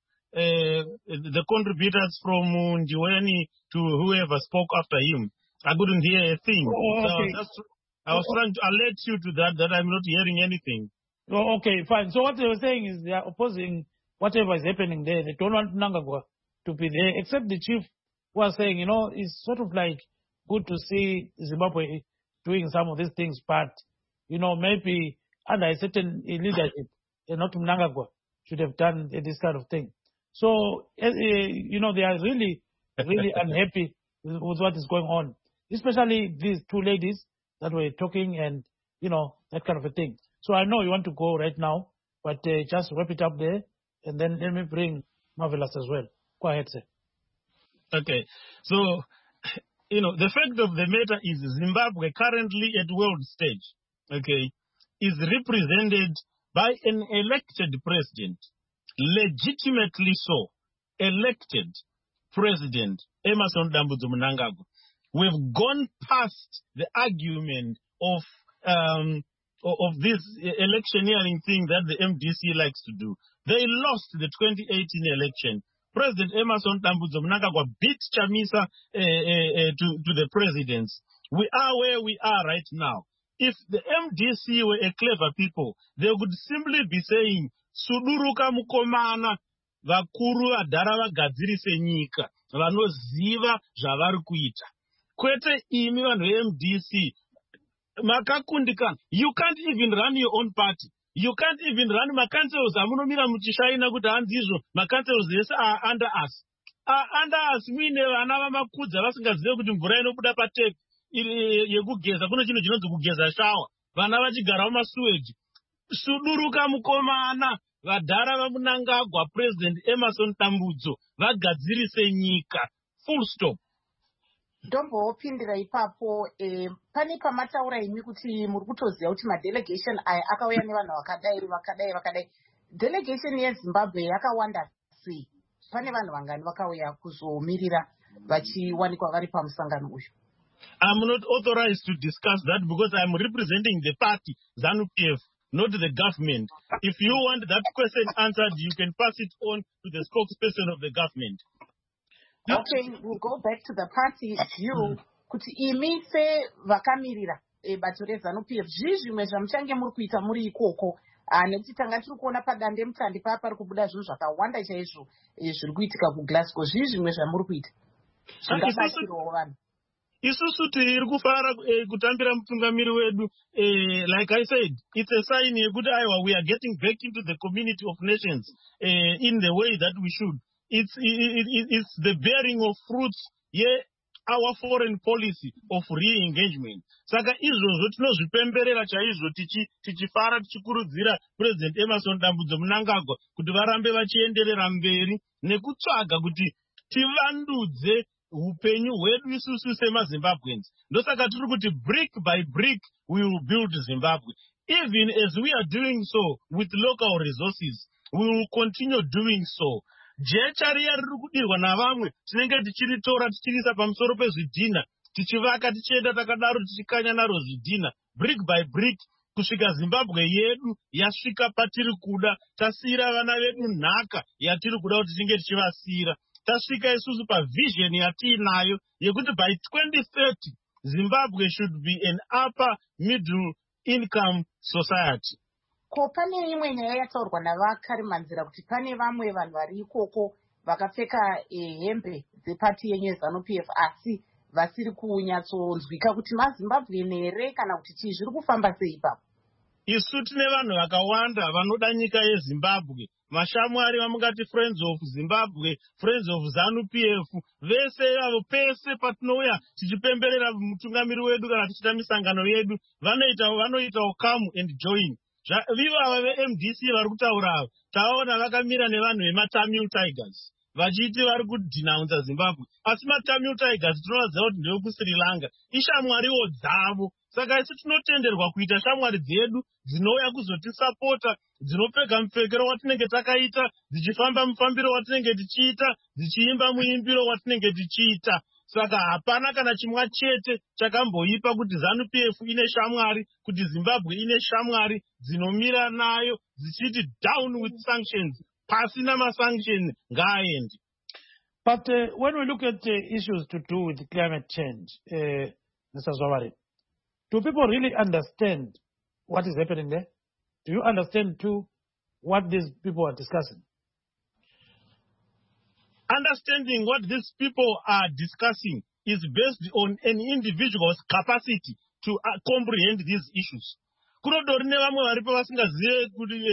the contributors from Ndiweni to whoever spoke after him. I couldn't hear a thing. Oh, okay. So I was trying to alert you to that I'm not hearing anything. Oh, okay, fine. So what they were saying is they are opposing whatever is happening there. They don't want Mnangagwa to be there, except the chief was saying, it's sort of like good to see Zimbabwe doing some of these things, but, maybe under a certain leadership, not Mnangagwa should have done this kind of thing. So, they are really, really unhappy with what is going on, especially these two ladies that were talking and, that kind of a thing. So I know you want to go right now, but just wrap it up there, and then let me bring Marvelous as well. Go ahead, sir. Okay. So, the fact of the matter is Zimbabwe currently at world stage, okay, is represented by an elected president, legitimately so, elected President Emmerson Dambudzo Mnangagwa. We've gone past the argument of this electioneering thing that the MDC likes to do. They lost the 2018 election. President Emmerson Dambudzo Mnangagwa beat Chamisa to the presidency. We are where we are right now. If the MDC were a clever people, they would simply be saying, Suduruka mukomana, vakuru vadhara vagadzirise nyika, vanoziva zvavari kuita. Kwete imi vanhu veMDC, makakundikana. You can't even run your own party. You can't even run macancels. Amunomira muchishaina kuti hanzizvo macancels ese are under us. Under us muine vana vamakudza vasingazive kuti mvura inobuda patepi yekugeza kune chinhu chinonzi kugeza shawa. Vana vachigara mumasuweji. Suduruka mukomana, vadhara vaMnangagwa, President Emmerson Dambudzo vagadzirise nyika. Full stop. Ndombopindira ipapo pane pamataura imi kuti muri kutoziva kuti madelegation aya akauya nevanhu vakadai. Delegation yeZimbabwe yakawanda sei? Pane vanhu vangani vakauya kuzomirira vachiwanikwa vari pamusangano uyu? I'm not authorized to discuss that because I'm representing the party, ZANU-PF, not the government. If you want that question answered, you can pass it on to the spokesperson of the government. Okay, we'll go back to the party view. Kuti imi se vakamirira bato reZANU-PF zvimwe zvamuchange muri kuita muri ikoko nekuti tanga tiri kuona padande mutande pari kubuda zvinhu zvakawanda chaizvo zviri kuitika kuGlasgow. Zvimwe zvamuri kuita zvingabatsirawo vanhu. Isusu tiri kufara kutambira mutungamiri wedu. Like I said, it's a sign yekuti aiwa we are getting back into the community of nations in the way that we should. It's the bearing of fruits, our foreign policy of re-engagement. Saka izvozvo tinozvipemberera chaizvo tichifara tichikurudzira President Emmerson Dambudzo Mnangagwa kuti varambe vachienderera mberi nekutsvaga kuti tivandudze upenyu hwedu isusu semaZimbabweans. Ndosaka tiri kuti brick by brick we will build Zimbabwe. Even as we are doing so with local resources, we will continue doing so. Jecha riya riri kudirwa navamwe tinenge tichiritora tichirisa pamusoro pezvidhina, tichivaka tichienda takadaro tichikanya naro zvidhina, brick by brick, kusvika Zimbabwe yedu yasvika patiri kuda. Tasiyira vana vedu nhaka yatiri kuda kuti tinge tichivasiyira. Tasvika isusu pavision yatiinayo yekuti by 2030 Zimbabwe should be an upper middle income society. Ko pane imwe nyaya yataurwa navakarimanzira kuti pane vamwe vanhu vari ikoko vakapfeka hembe dzepati yenyu yeZANU-PF asi vasiri kunyatsonzwika kuti maZimbabwean here kana kuti chii zviri kufamba sei ipapo? Isu tine vanhu vakawanda vanoda nyika yeZimbabwe. Mashamwari vamungati Friends of Zimbabwe, Friends of ZANU-PF, vese avo pese patinouya tichipemberera mutungamiri wedu kana tichita misangano yedu, vanoitawo come and join. Viva veMDC vari kutaura ava taona vakamira nevanhu vemaTamil Tigers vachiti vari kudhinaunza Zimbabwe, asi maTamil Tigers tinovaziva kuti ndeveku-Sri Lanka, ishamwariwo dzavo. Saka isi tinotenderwa kuita shamwari dzedu dzinouya kuzotisapota, dzinopfeka mupfekero watinenge takaita, dzichifamba mufambiro watinenge tichiita, dzichiimba muimbiro watinenge tichiita. Saka hapana kana chimwa chete chakamboipa kuti ZANU-PF ine shamwari, kuti Zimbabwe ine shamwari dzinomira nayo dzichiti down with sanctions, pasina masanction ngaaende. But when we look at issues to do with climate change, Mr. Zawari, do people really understand what is happening there? Do you understand too what these people are discussing? Understanding what these people are discussing is based on an individual's capacity to comprehend these issues. Kunodori nevamwe varipo vasingazive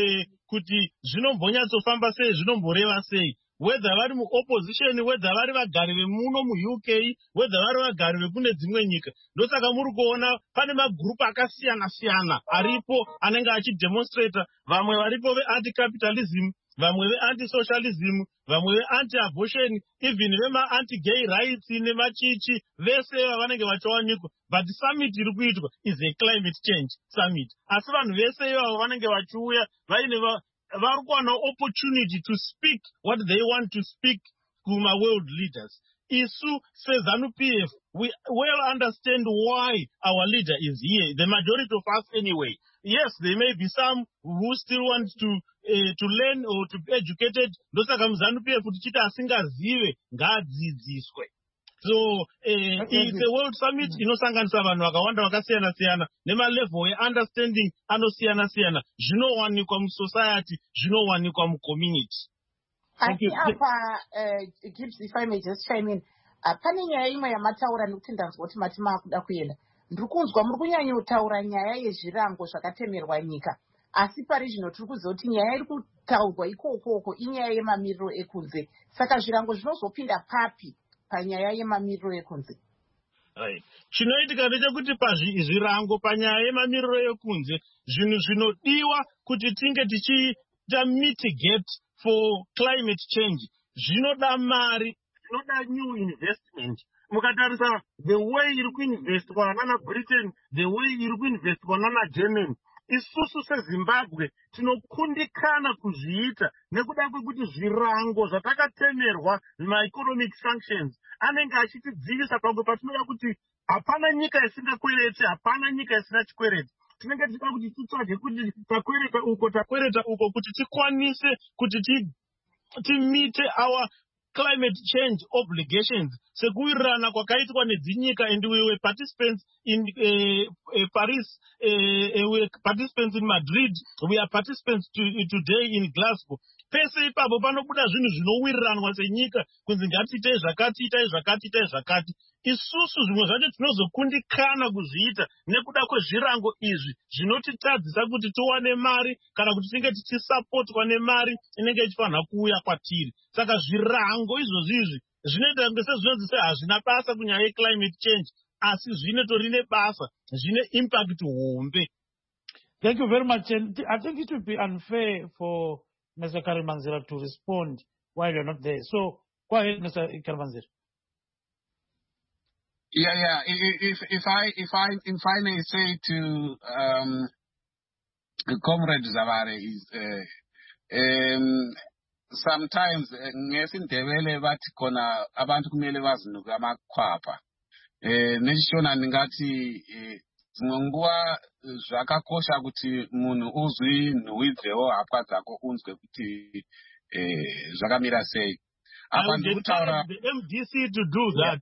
kuti zvinombonyatsofamba sei, zvinomboreva sei, whether vari muopposition, whether vari vagari vemuno muUK, whether vari vagari vekune dzimwe nyika. Ndosaka muri kuona pane magrupu akasiyana-siyana aripo anenge achidemonstrata, vamwe varipo ve-anti-capitalism, vamwe ve-anti-socialism, vamwe ve-anti-abortion, even vema-anti-gay rights nemachichi, vese vanenge vachiwanikwa. But the summit iri kuitwa is a climate change summit. Asi vanhu vese ivavo vanenge vachiuya vaine vari kuwana opportunity to speak what they want to speak kuma world leaders. Isu seZANU-PF, we well understand why our leader is here, the majority of us anyway. Yes, there may be some who still want to learn or to be educated. Ndosaka muZANU-PF tichiti asingazive ngaadzidziswe. So it's a world summit inosanganisa vanhu vakawanda vakasiyana-siyana nemalevel understanding anosiyana-siyana, zvinowanikwa musociety, zvinowanikwa mucommunity. Asi apa Gibbs, if I may just chime in, pane nyaya imwe yamataura nekuti ndanzwa kuti mati maakuda kuenda. Ndiri kunzwa muri kunyanyotaura nyaya yezvirango zvakatemerwa nyika, asi pari zvino tiri kuziva kuti nyaya iri kutaurwa ikoko inyaya yemamiriro ekunze. Saka zvirango zvinozopinda papi panyaya yemamiriro ekunze? Chinoitika ndechekuti pazvirango panyaya yemamiriro ekunze, zvinhu zvinodiwa kuti tinge tichiita mitigate for climate change, zvinoda mari, zvinoda new investment. Mukatarisa the way iri kuinvestwa nana Britain, the way iri kuinvestwa nana Germany, isusu seZimbabwe tinokundikana kuzviita nekuda kwekuti zvirango zvatakatemerwa ma-economic sanctions anenge achitidzivisa pamwe patinoda kuti hapana nyika isingakwereti, hapana nyika isina chikwereti. Tinenge tichida kuti titsvage kuti takwereta uko kuti tikwanise kuti timite our climate change obligations sekuwirirana kwakaitwa nedzinyika, and we were participants in Paris, we were participants in Madrid, we are participants today in Glasgow. Pese ipapo panobuda zvinhu zvinowiriranwa senyika kunzi ngatiitei zvakati, itai zvakati, itai zvakati. Isusu zvimwe zvacho tinozokundikana kuzviita nekuda kwezvirango izvi zvinotitadzisa kuti tiwane mari kana kuti tinge tichisapotwa nemari inenge ichifanira kuuya kwatiri. Saka zvirango izvozvizvi zvinoita kunge sezvinonzi hazvina basa kunyaya yeclimate change, asi zvinotori nebasa, zvine impact hombe. Thank you very much. And I think it would be unfair for Mr. Karimanzira to respond while you're not there. So go ahead, Mr. Karimanzira. Yeah. If I may say to Comrade Zawari is sometimes ngesindebele bathi khona abantu kumele bazinuke amakhwapha. Neshona ndingathi nguwa zvakakosha kuti munhu uzwi nuwidzewo hapwa dzako unzwe kuti zvakamira sei. I would encourage the MDC to do that.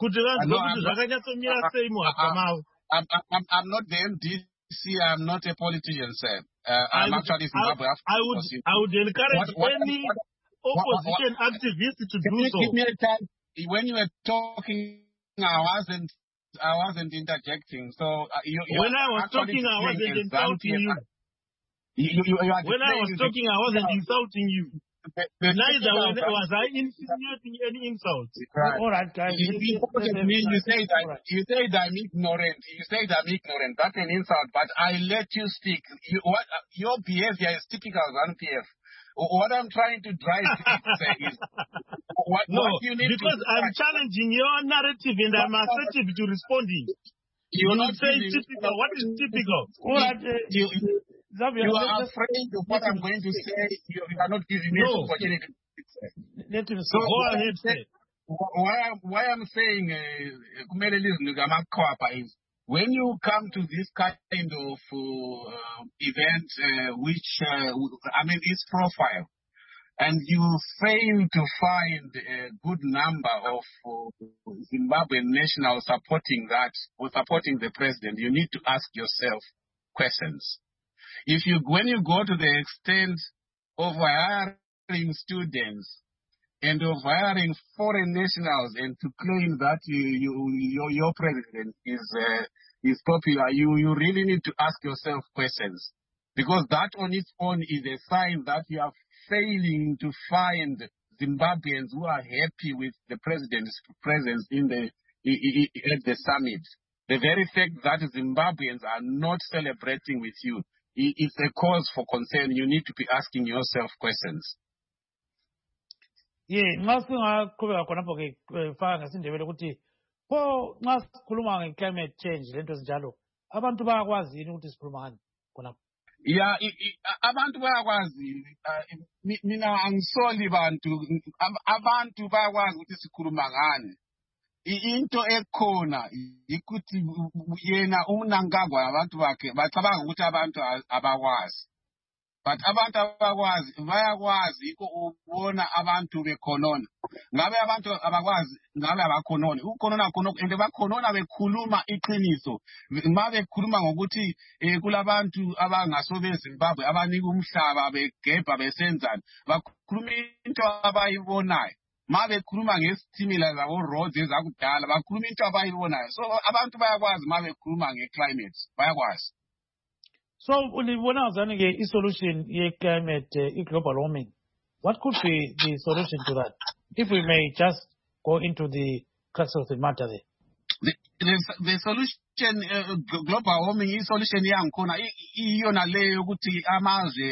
I'm not the MDC, I'm not a politician, sir. I'm actually Zimbabwe. I would encourage any opposition activist to do so. Give me a time. When you were talking, I wasn't interjecting. So when I was talking, I wasn't insulting you. When I was talking, I wasn't insulting you. Neither was I insinuating any insults. Right. All right, guys. You say that I'm ignorant. You say that I'm ignorant. That's an insult. But I let you speak. Your behavior is typical of ZANU-PF. What I'm trying to drive to say is, what you need because I'm challenging your narrative and I'm assertive to responding. You're not saying typical. What is typical? You are afraid of what I'm going to say. You are not giving me the opportunity to say. Let him go ahead, say. why I'm saying is when you come to this kind of event, which is profile, and you fail to find a good number of Zimbabwean nationals supporting that or supporting the president, you need to ask yourself questions. When you go to the extent of hiring students and of hiring foreign nationals and to claim that your president is popular, you really need to ask yourself questions, because that on its own is a sign that you are failing to find Zimbabweans who are happy with the president's presence at the summit. The very fact that Zimbabweans are not celebrating with you is a cause for concern. You need to be asking yourself questions. Nxa singaqhubeka khonapho ke faka ngesindebele ukuthi pho nxa sikhuluma nge-climate change lento ezinjalo abantu bayakwazi yini ukuthi sikhuluma ngani khonapho? Yeah, abantu bayakwazi. Mina angisoli abantu bayakwazi ukuthi sikhuluma ngani. Into ekhona ikuthi yena uMnangagwa abantu bakhe bacabanga ukuthi abantu abakwazi. But abantu abakwazi bayakwazi ukubona abantu bekhonona. Ngabe abantu abakwazi ngabe abakhonona. Ukhonona khona and bakhonona bekhuluma iqiniso. Ma bekhuluma ngokuthi kulabantu abangasobe eZimbabwe abanika umhlaba begebha besenzana. Bakhuluma into abayibonayo. Ma bekhuluma ngestimula zabo roads ezakudala bakhuluma into abayibonayo. So abantu bayakwazi ma bekhuluma ngeclimate bayakwazi. So ulibona ngani ke isolution ye-climate global warming? What could be the solution to that? If we may just go into the crux of the matter there. The solution, global warming, is solution yankhona iyona leyo ukuthi amazwe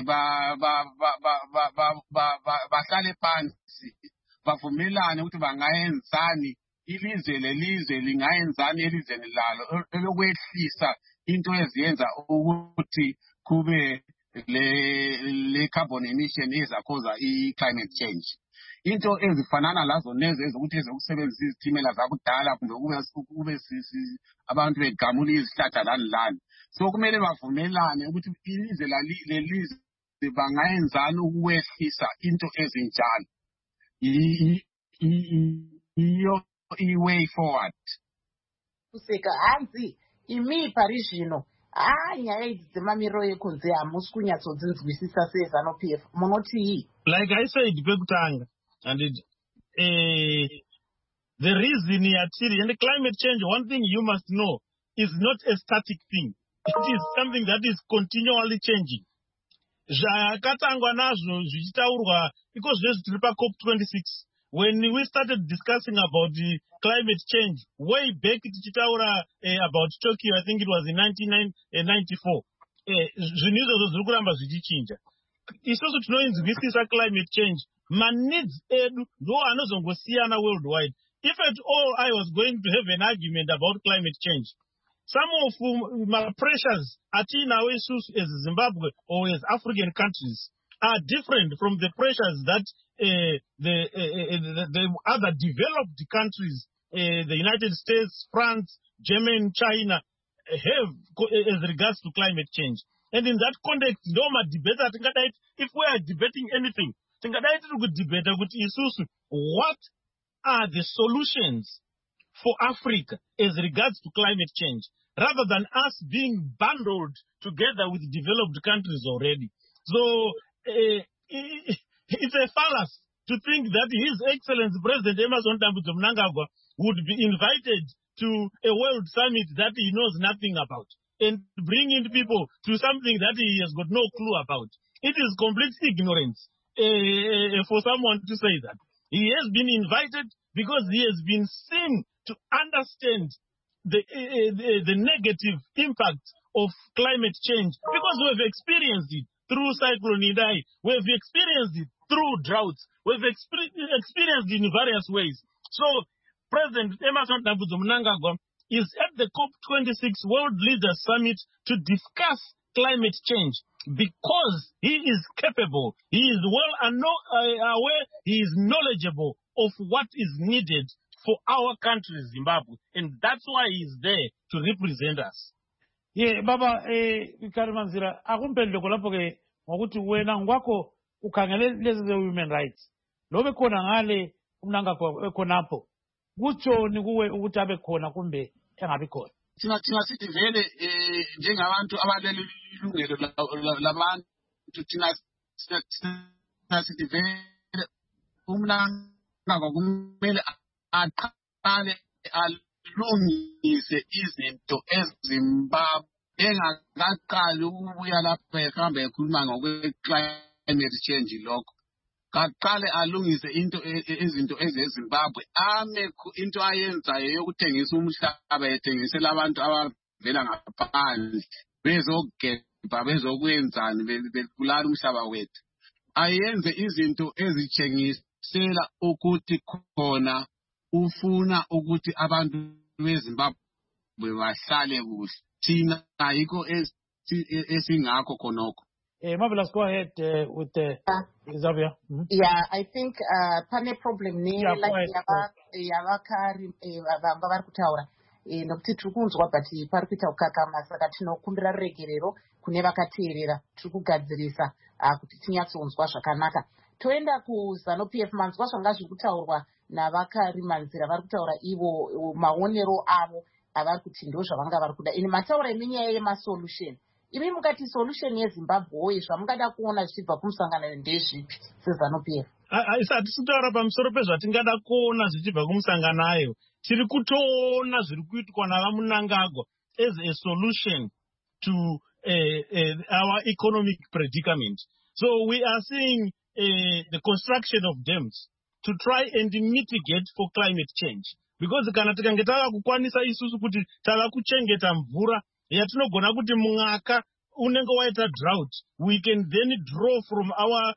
bahlale phansi bavumelane ukuthi bangayenzani ilizwe lelizwe lingayenzani elizweni lalo elokwehlisa into eziyenza ukuthi kube le carbon emission ezakhoza i-climate change. Into ezifanana lazo neze ezokuthi ezokusebenzisa izitimela zakudala kumbe kube abantu begamula izihlahla lani lani. So kumele bavumelane ukuthi ilizwe lelizwe bangayenzani ukwehlisa into ezinjalo. Iyo i-way forward. Kuseka hanzi imi parizvino nyaya idzi dzemamiriro ekunzi hamusi kunyatsodzinzwisisa seZANU-PF munoti like I said pekutanga and the reason yatiri and the climate change, one thing you must know, is not a static thing. It is something that is continually changing. Zvakatangwa nazvo zvichitaurwa because zvezvi tiri paCOP26. When we started discussing about the climate change, way back tichitaura about Tokyo, I think it was in 1994. Zvinhu izvozvo zviri kuramba zvichinja. Isusu tinoinzwisisa climate change. Maneeds edu ndo anozongosiyana worldwide. If at all I was going to have an argument about climate change, some of my pressures atinawo isusu as Zimbabwe or as African countries are different from the pressures that the other developed countries, the United States, France, Germany, China, have as regards to climate change. And in that context, if we are debating anything, what are the solutions for Africa as regards to climate change, rather than us being bundled together with developed countries already. So it's a fallacy to think that His Excellency President Emmerson Mnangagwa would be invited to a world summit that he knows nothing about and bring in people to something that he has got no clue about. It is complete ignorance for someone to say that. He has been invited because he has been seen to understand the negative impact of climate change, because we have experienced it through Cyclone Idai, we have experienced it through droughts, we have experienced it in various ways. So President Emmerson Mnangagwa is at the COP26 World Leaders Summit to discuss climate change because he is capable, he is well aware, he is knowledgeable of what is needed for our country, Zimbabwe. And that's why he's there to represent us. Yeah, Baba, Karimanzira, akumpende kulapho ke ngokuthi wena ngwakho ukhangele lezi ze-women rights. Lobe khona ngale umnanga khonapho. Kutshoni kuwe ukuthi abe khona kumbe engabi khona? Thina sithi vele njengabantu abaleli ilungelo labantu thina sithi vele umnanga kumele aqale alungise izinto eZimbabwe engakaqali ukubuya lapha ehambe ekhuluma ngokwe-climate change lokho. Kaqale alungise izinto ezeZimbabwe ame into ayenzayo yokuthengisa umhlaba ethengisela abantu abavela ngaphandle bezogebha bezokwenzani bebulala umhlaba wethu. Ayenze izinto ezitshengisela ukuthi khona ufuna ukuthi abantu beZimbabwe bahlale kuhle. Thina ayikho esingakho khonokho. Marvelous, go ahead with Xavier. Mm-hmm. Yeah, I think pane problem ne like yavakari vanga vari kutaura nokuti tiri kunzwa but pari kuita kukakama saka tinokumbira ruregerero kune vakateerera tiri kugadzirisa kuti tinyatsonzwa zvakanaka. Toenda kuZANU-PF, manzwa zvanga zviri kutaurwa navakarimanzira vari kutaura ivo maonero avo avari kuti ndo zvavanga vari kuda. Ini mataura nenyaya yemasolution. Imi mukati solution yeZimbabwe zvamungada kuona zvichibva kumusangano ndezvipi seZANU-PF? Hatisitaura pamusoro pezvatingada kuona zvichibva kumusangano ayo. Tiri kutoona zviri kuitwa navaMunangagwa as a solution to our economic predicament. So we are seeing the construction of dams to try and mitigate for climate change. Because kana tikange tava kukwanisa isusu kuti tava kuchengeta mvura yatinogona kuti mwaka unenge waita drought, we can then draw from our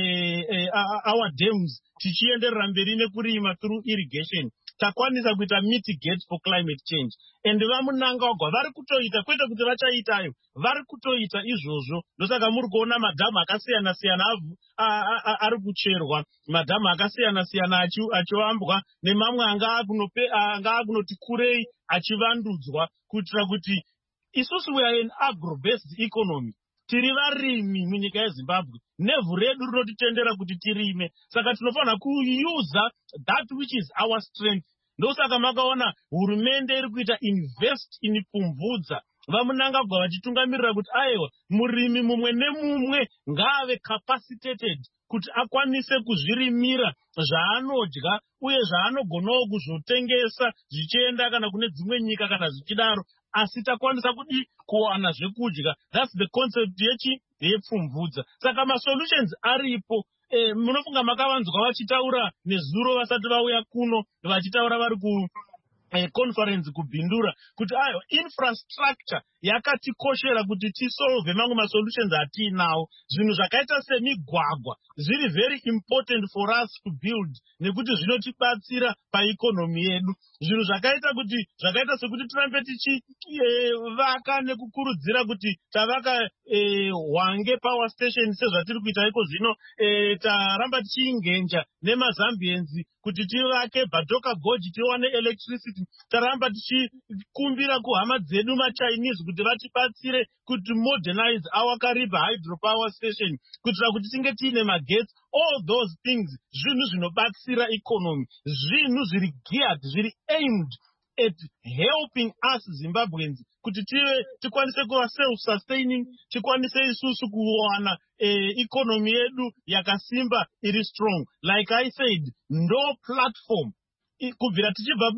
dams tichienderera mberi nekurima through irrigation. Takwanisa kuita mitigate for climate change. And vaMunangagwa vari kutoita, kwete kuti vachaitayo, vari kutoita izvozvo. Ndosaka muri kuona madhamu akasiyana siyana ari kucherwa, madhamu akasiyana siyana achiwambwa, nemamwe anga akunoti kurei achivandudzwa kuitira kuti isusu we are an agro-based economy. Tiri varimi munyika yeZimbabwe. Nevhu redu rinotitendera kuti tirime. Saka tinofanira kuyuza that which is our strength. Ndosaka makaona hurumende iri kuita invest in Pumvudza. VaMunangagwa vachitungamirira kuti aiwa murimi mumwe nemumwe ngaave capacitated kuti akwanise kuzvirimira zvaanodya uye zvaanogonawo kuzotengesa zvichienda kana kune dzimwe nyika kana zvichidaro. Asi takwanisa kudi kuwana zvekudya. That's the concept yepfumvudza. Saka masolutions aripo. Munofunga makavanzwa vachitaura nezuro vasati vauya kuno vachitaura vari conference kubhindura kuti ayo infrastructure yakatikoshera kuti tisolve mamwe masolutions atiinawo. Zvinhu zvakaita semigwagwa zviri very important for us to build nekuti zvinotibatsira paekonomi yedu. Zvinhu zvakaita sekuti tirambe tichivaka nekukurudzira kuti tavaka Hwange power station sezvatiri kuita iko zvino, taramba tichingenja nemazambienzi kuti tivake Bhadoka Gorge tiwane electricity. Taramba tichikumbira kuhama dzedu maChinese kuti vatibatsire kuti modernize our Kariba hydropower station kuitira kuti tinge tiine magetsi. All those things zvinhu zvinobatsira economy, zvinhu zviri geared, zviri aimed at helping us Zimbabweans kuti tikwanise kuva self-sustaining, tikwanise isusu kuwana economy yedu yakasimba iri strong. Like I said, no platform kubvira tichibva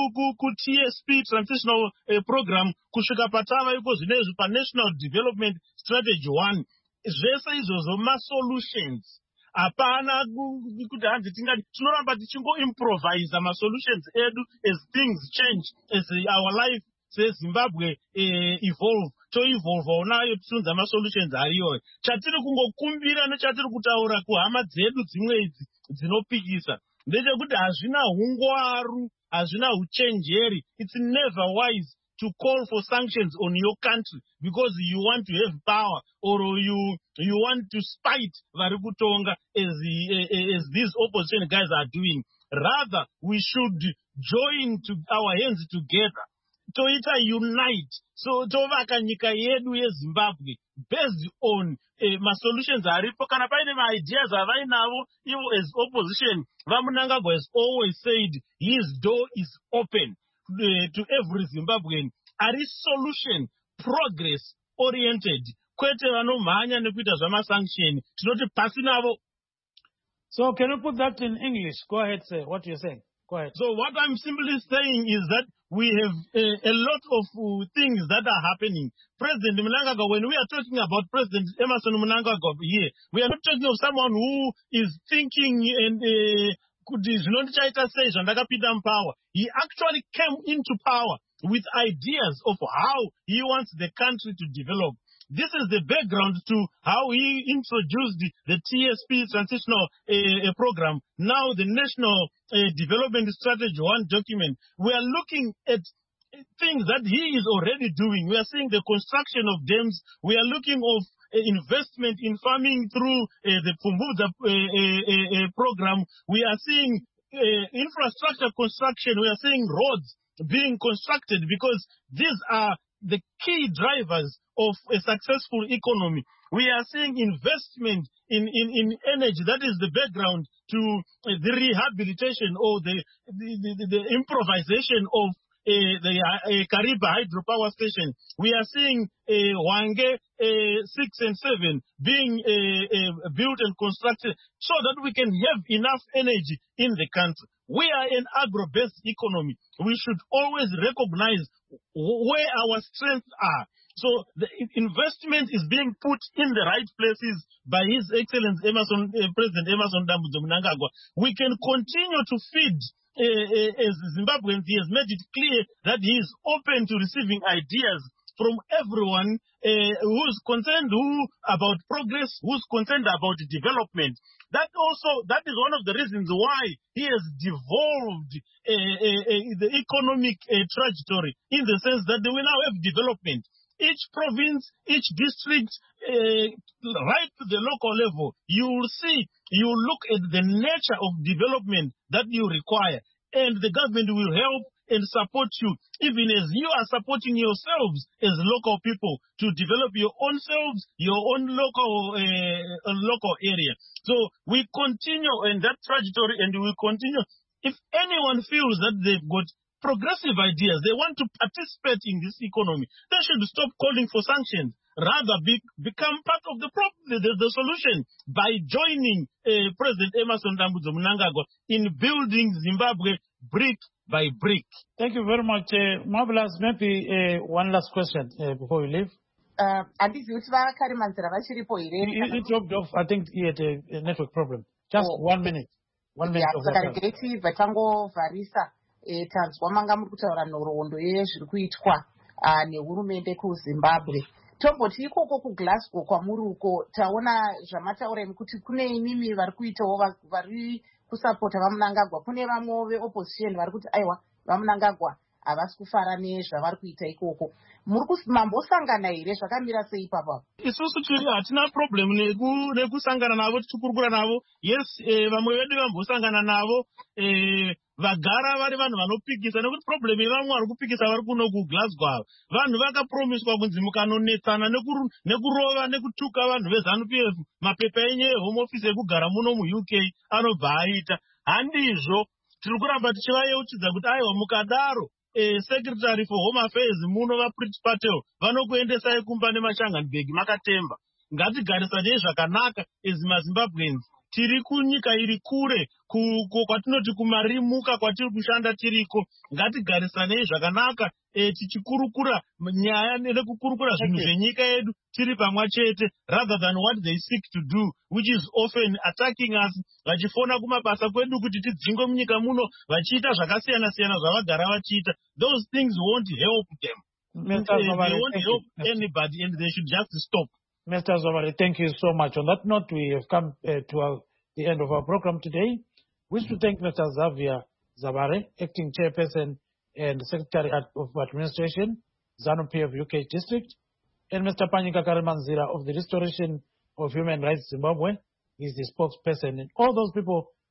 ku-TSP transitional program kusvika patava iko zvinezvi pa-National Development Strategy 1, zvese izvozvo ma-solutions. Hapana kuti hanzi tinoramba tichingo-improvisa ma-solutions edu as things change, as our life seZimbabwe evolve. Toevolva unayo tichiunza ma-solutions ariyoyo. Chatiri kungokumbira nechatiri kutaura kuhama dzedu dzimwe idzi dzinopikisa ndechekuti hazvina hungwaru, hazvina huchenjeri. It's never wise to call for sanctions on your country because you want to have power or you want to spite vari kutonga as these opposition guys are doing. Rather, we should join our hands together. Toita unite. So tovaka nyika yedu yeZimbabwe based on solutions aripo kana paine ideas avainavo ivo as opposition. Vamunangagwa has always said his door is open to every Zimbabwean. Ari solution progress oriented. Kwete vanomhanya nekuita zvamasanction. Tinoti pasi navo. So can you put that in English? Go ahead, sir. What you're saying. Go ahead. So what I'm simply saying is that we have a lot of things that are happening. President Mnangagwa, when we are talking about President Emmerson Mnangagwa here, we are not talking of someone who is thinking and power. He actually came into power with ideas of how he wants the country to develop. This is the background to how he introduced the TSP transitional program, now the National Development Strategy 1 document. We are looking at things that he is already doing. We are seeing the construction of dams. We are looking of investment in farming through the Pumbuza program. We are seeing infrastructure construction. We are seeing roads being constructed because these are the key drivers of a successful economy. We are seeing investment in energy. That is the background to the rehabilitation or the improvisation of the Kariba hydropower station. We are seeing Hwange 6 and 7 being built and constructed so that we can have enough energy in the country. We are an agro-based economy. We should always recognize where our strengths are. So the investment is being put in the right places by His Excellency President Emmerson Mnangagwa. We can continue to feed as Zimbabweans. He has made it clear that he is open to receiving ideas from everyone who's concerned about progress, who's concerned about development. That is one of the reasons why he has devolved the economic trajectory, in the sense that we now have development. Each province, each district, right to the local level, you will see, you will look at the nature of development that you require, and the government will help and support you, even as you are supporting yourselves as local people to develop your own selves, your own local area. So we continue in that trajectory, and we will continue. If anyone feels that they've got progressive ideas, they want to participate in this economy, they should stop calling for sanctions. Rather, become part of the solution by joining President Emmerson Mnangagwa in building Zimbabwe brick by brick. Thank you very much. Marvelous. Maybe one last question before we leave. I think it dropped off. I think he had a network problem. Just 1 minute. 1 minute. Tanzwa manga muri kutaura nhoroondo yezviri kuitwa nehurumende kuZimbabwe. Tomboti ikoko kuGlasgow kwamuri uko taona zvamataura kuti kune imimi vari kuitawo vari kusapota vaMnangagwa, kune vamwewo veopposition vari kuti aiwa vaMnangagwa havasi kufara nezvavari kuita ikoko. Mambosangana here zvakamira sei ipapo? Isusu tiri hatina problem nekusangana navo, tichikurukura navo. Yes, vamwe vedu vambosangana navo vagara vari vanhu vanopikisa, nekuti problem yevamwe vari kupikisa vari kuno kuGlasgow. Vanhu vakapromiswa kunzi mukanonetsana nekurova nekutuka vanhu veZANU-PF, mapepa enye ehome office ekugara muno muUK anobva aita. Handizvo tiri kuramba tichivayeuchidza kuti aiwa mukadaro Secretary for Home Affairs muno vaPriti Patel vanokuendesai kumba nemashanganbeg makatemba. Ngatigarisane zvakanaka as maZimbabweans. Tiri kunyika iri kure kwatinoti kumarimuka kwatiri kushanda tiriko. Ngatigarisane zvakanaka tichikurukura nyaya nekukurukura zvinhu zvenyika yedu tiri pamwe chete, rather than what they seek to do, which is often attacking us, vachifona kumabasa kwedu kuti tidzingo munyika muno vachiita zvakasiyana siyana zvavagara vachiita. Those things won't help them. They won't help anybody, and they should just stop. Mr. Zabare, thank you so much. On that note, we have come to the end of our program today. We wish to thank Mr. Xavier Zabare, Acting Chairperson and Secretary of Administration, ZANU-PF UK District, and Mr. Panyika Karimanzira of the Restoration of Human Rights Zimbabwe. He's the spokesperson. And all those people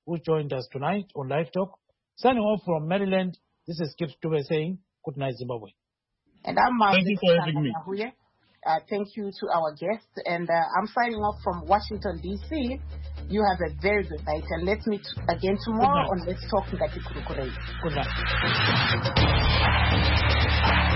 who joined us tonight on Live Talk. Signing off from Maryland, this is Kip Stube saying, good night, Zimbabwe. And I'm Thank you for having me. Thank you to our guests. And I'm signing off from Washington, D.C. You have a very good night. And let's meet again tomorrow on Let's Talk Ngati Kurukurei. Good night.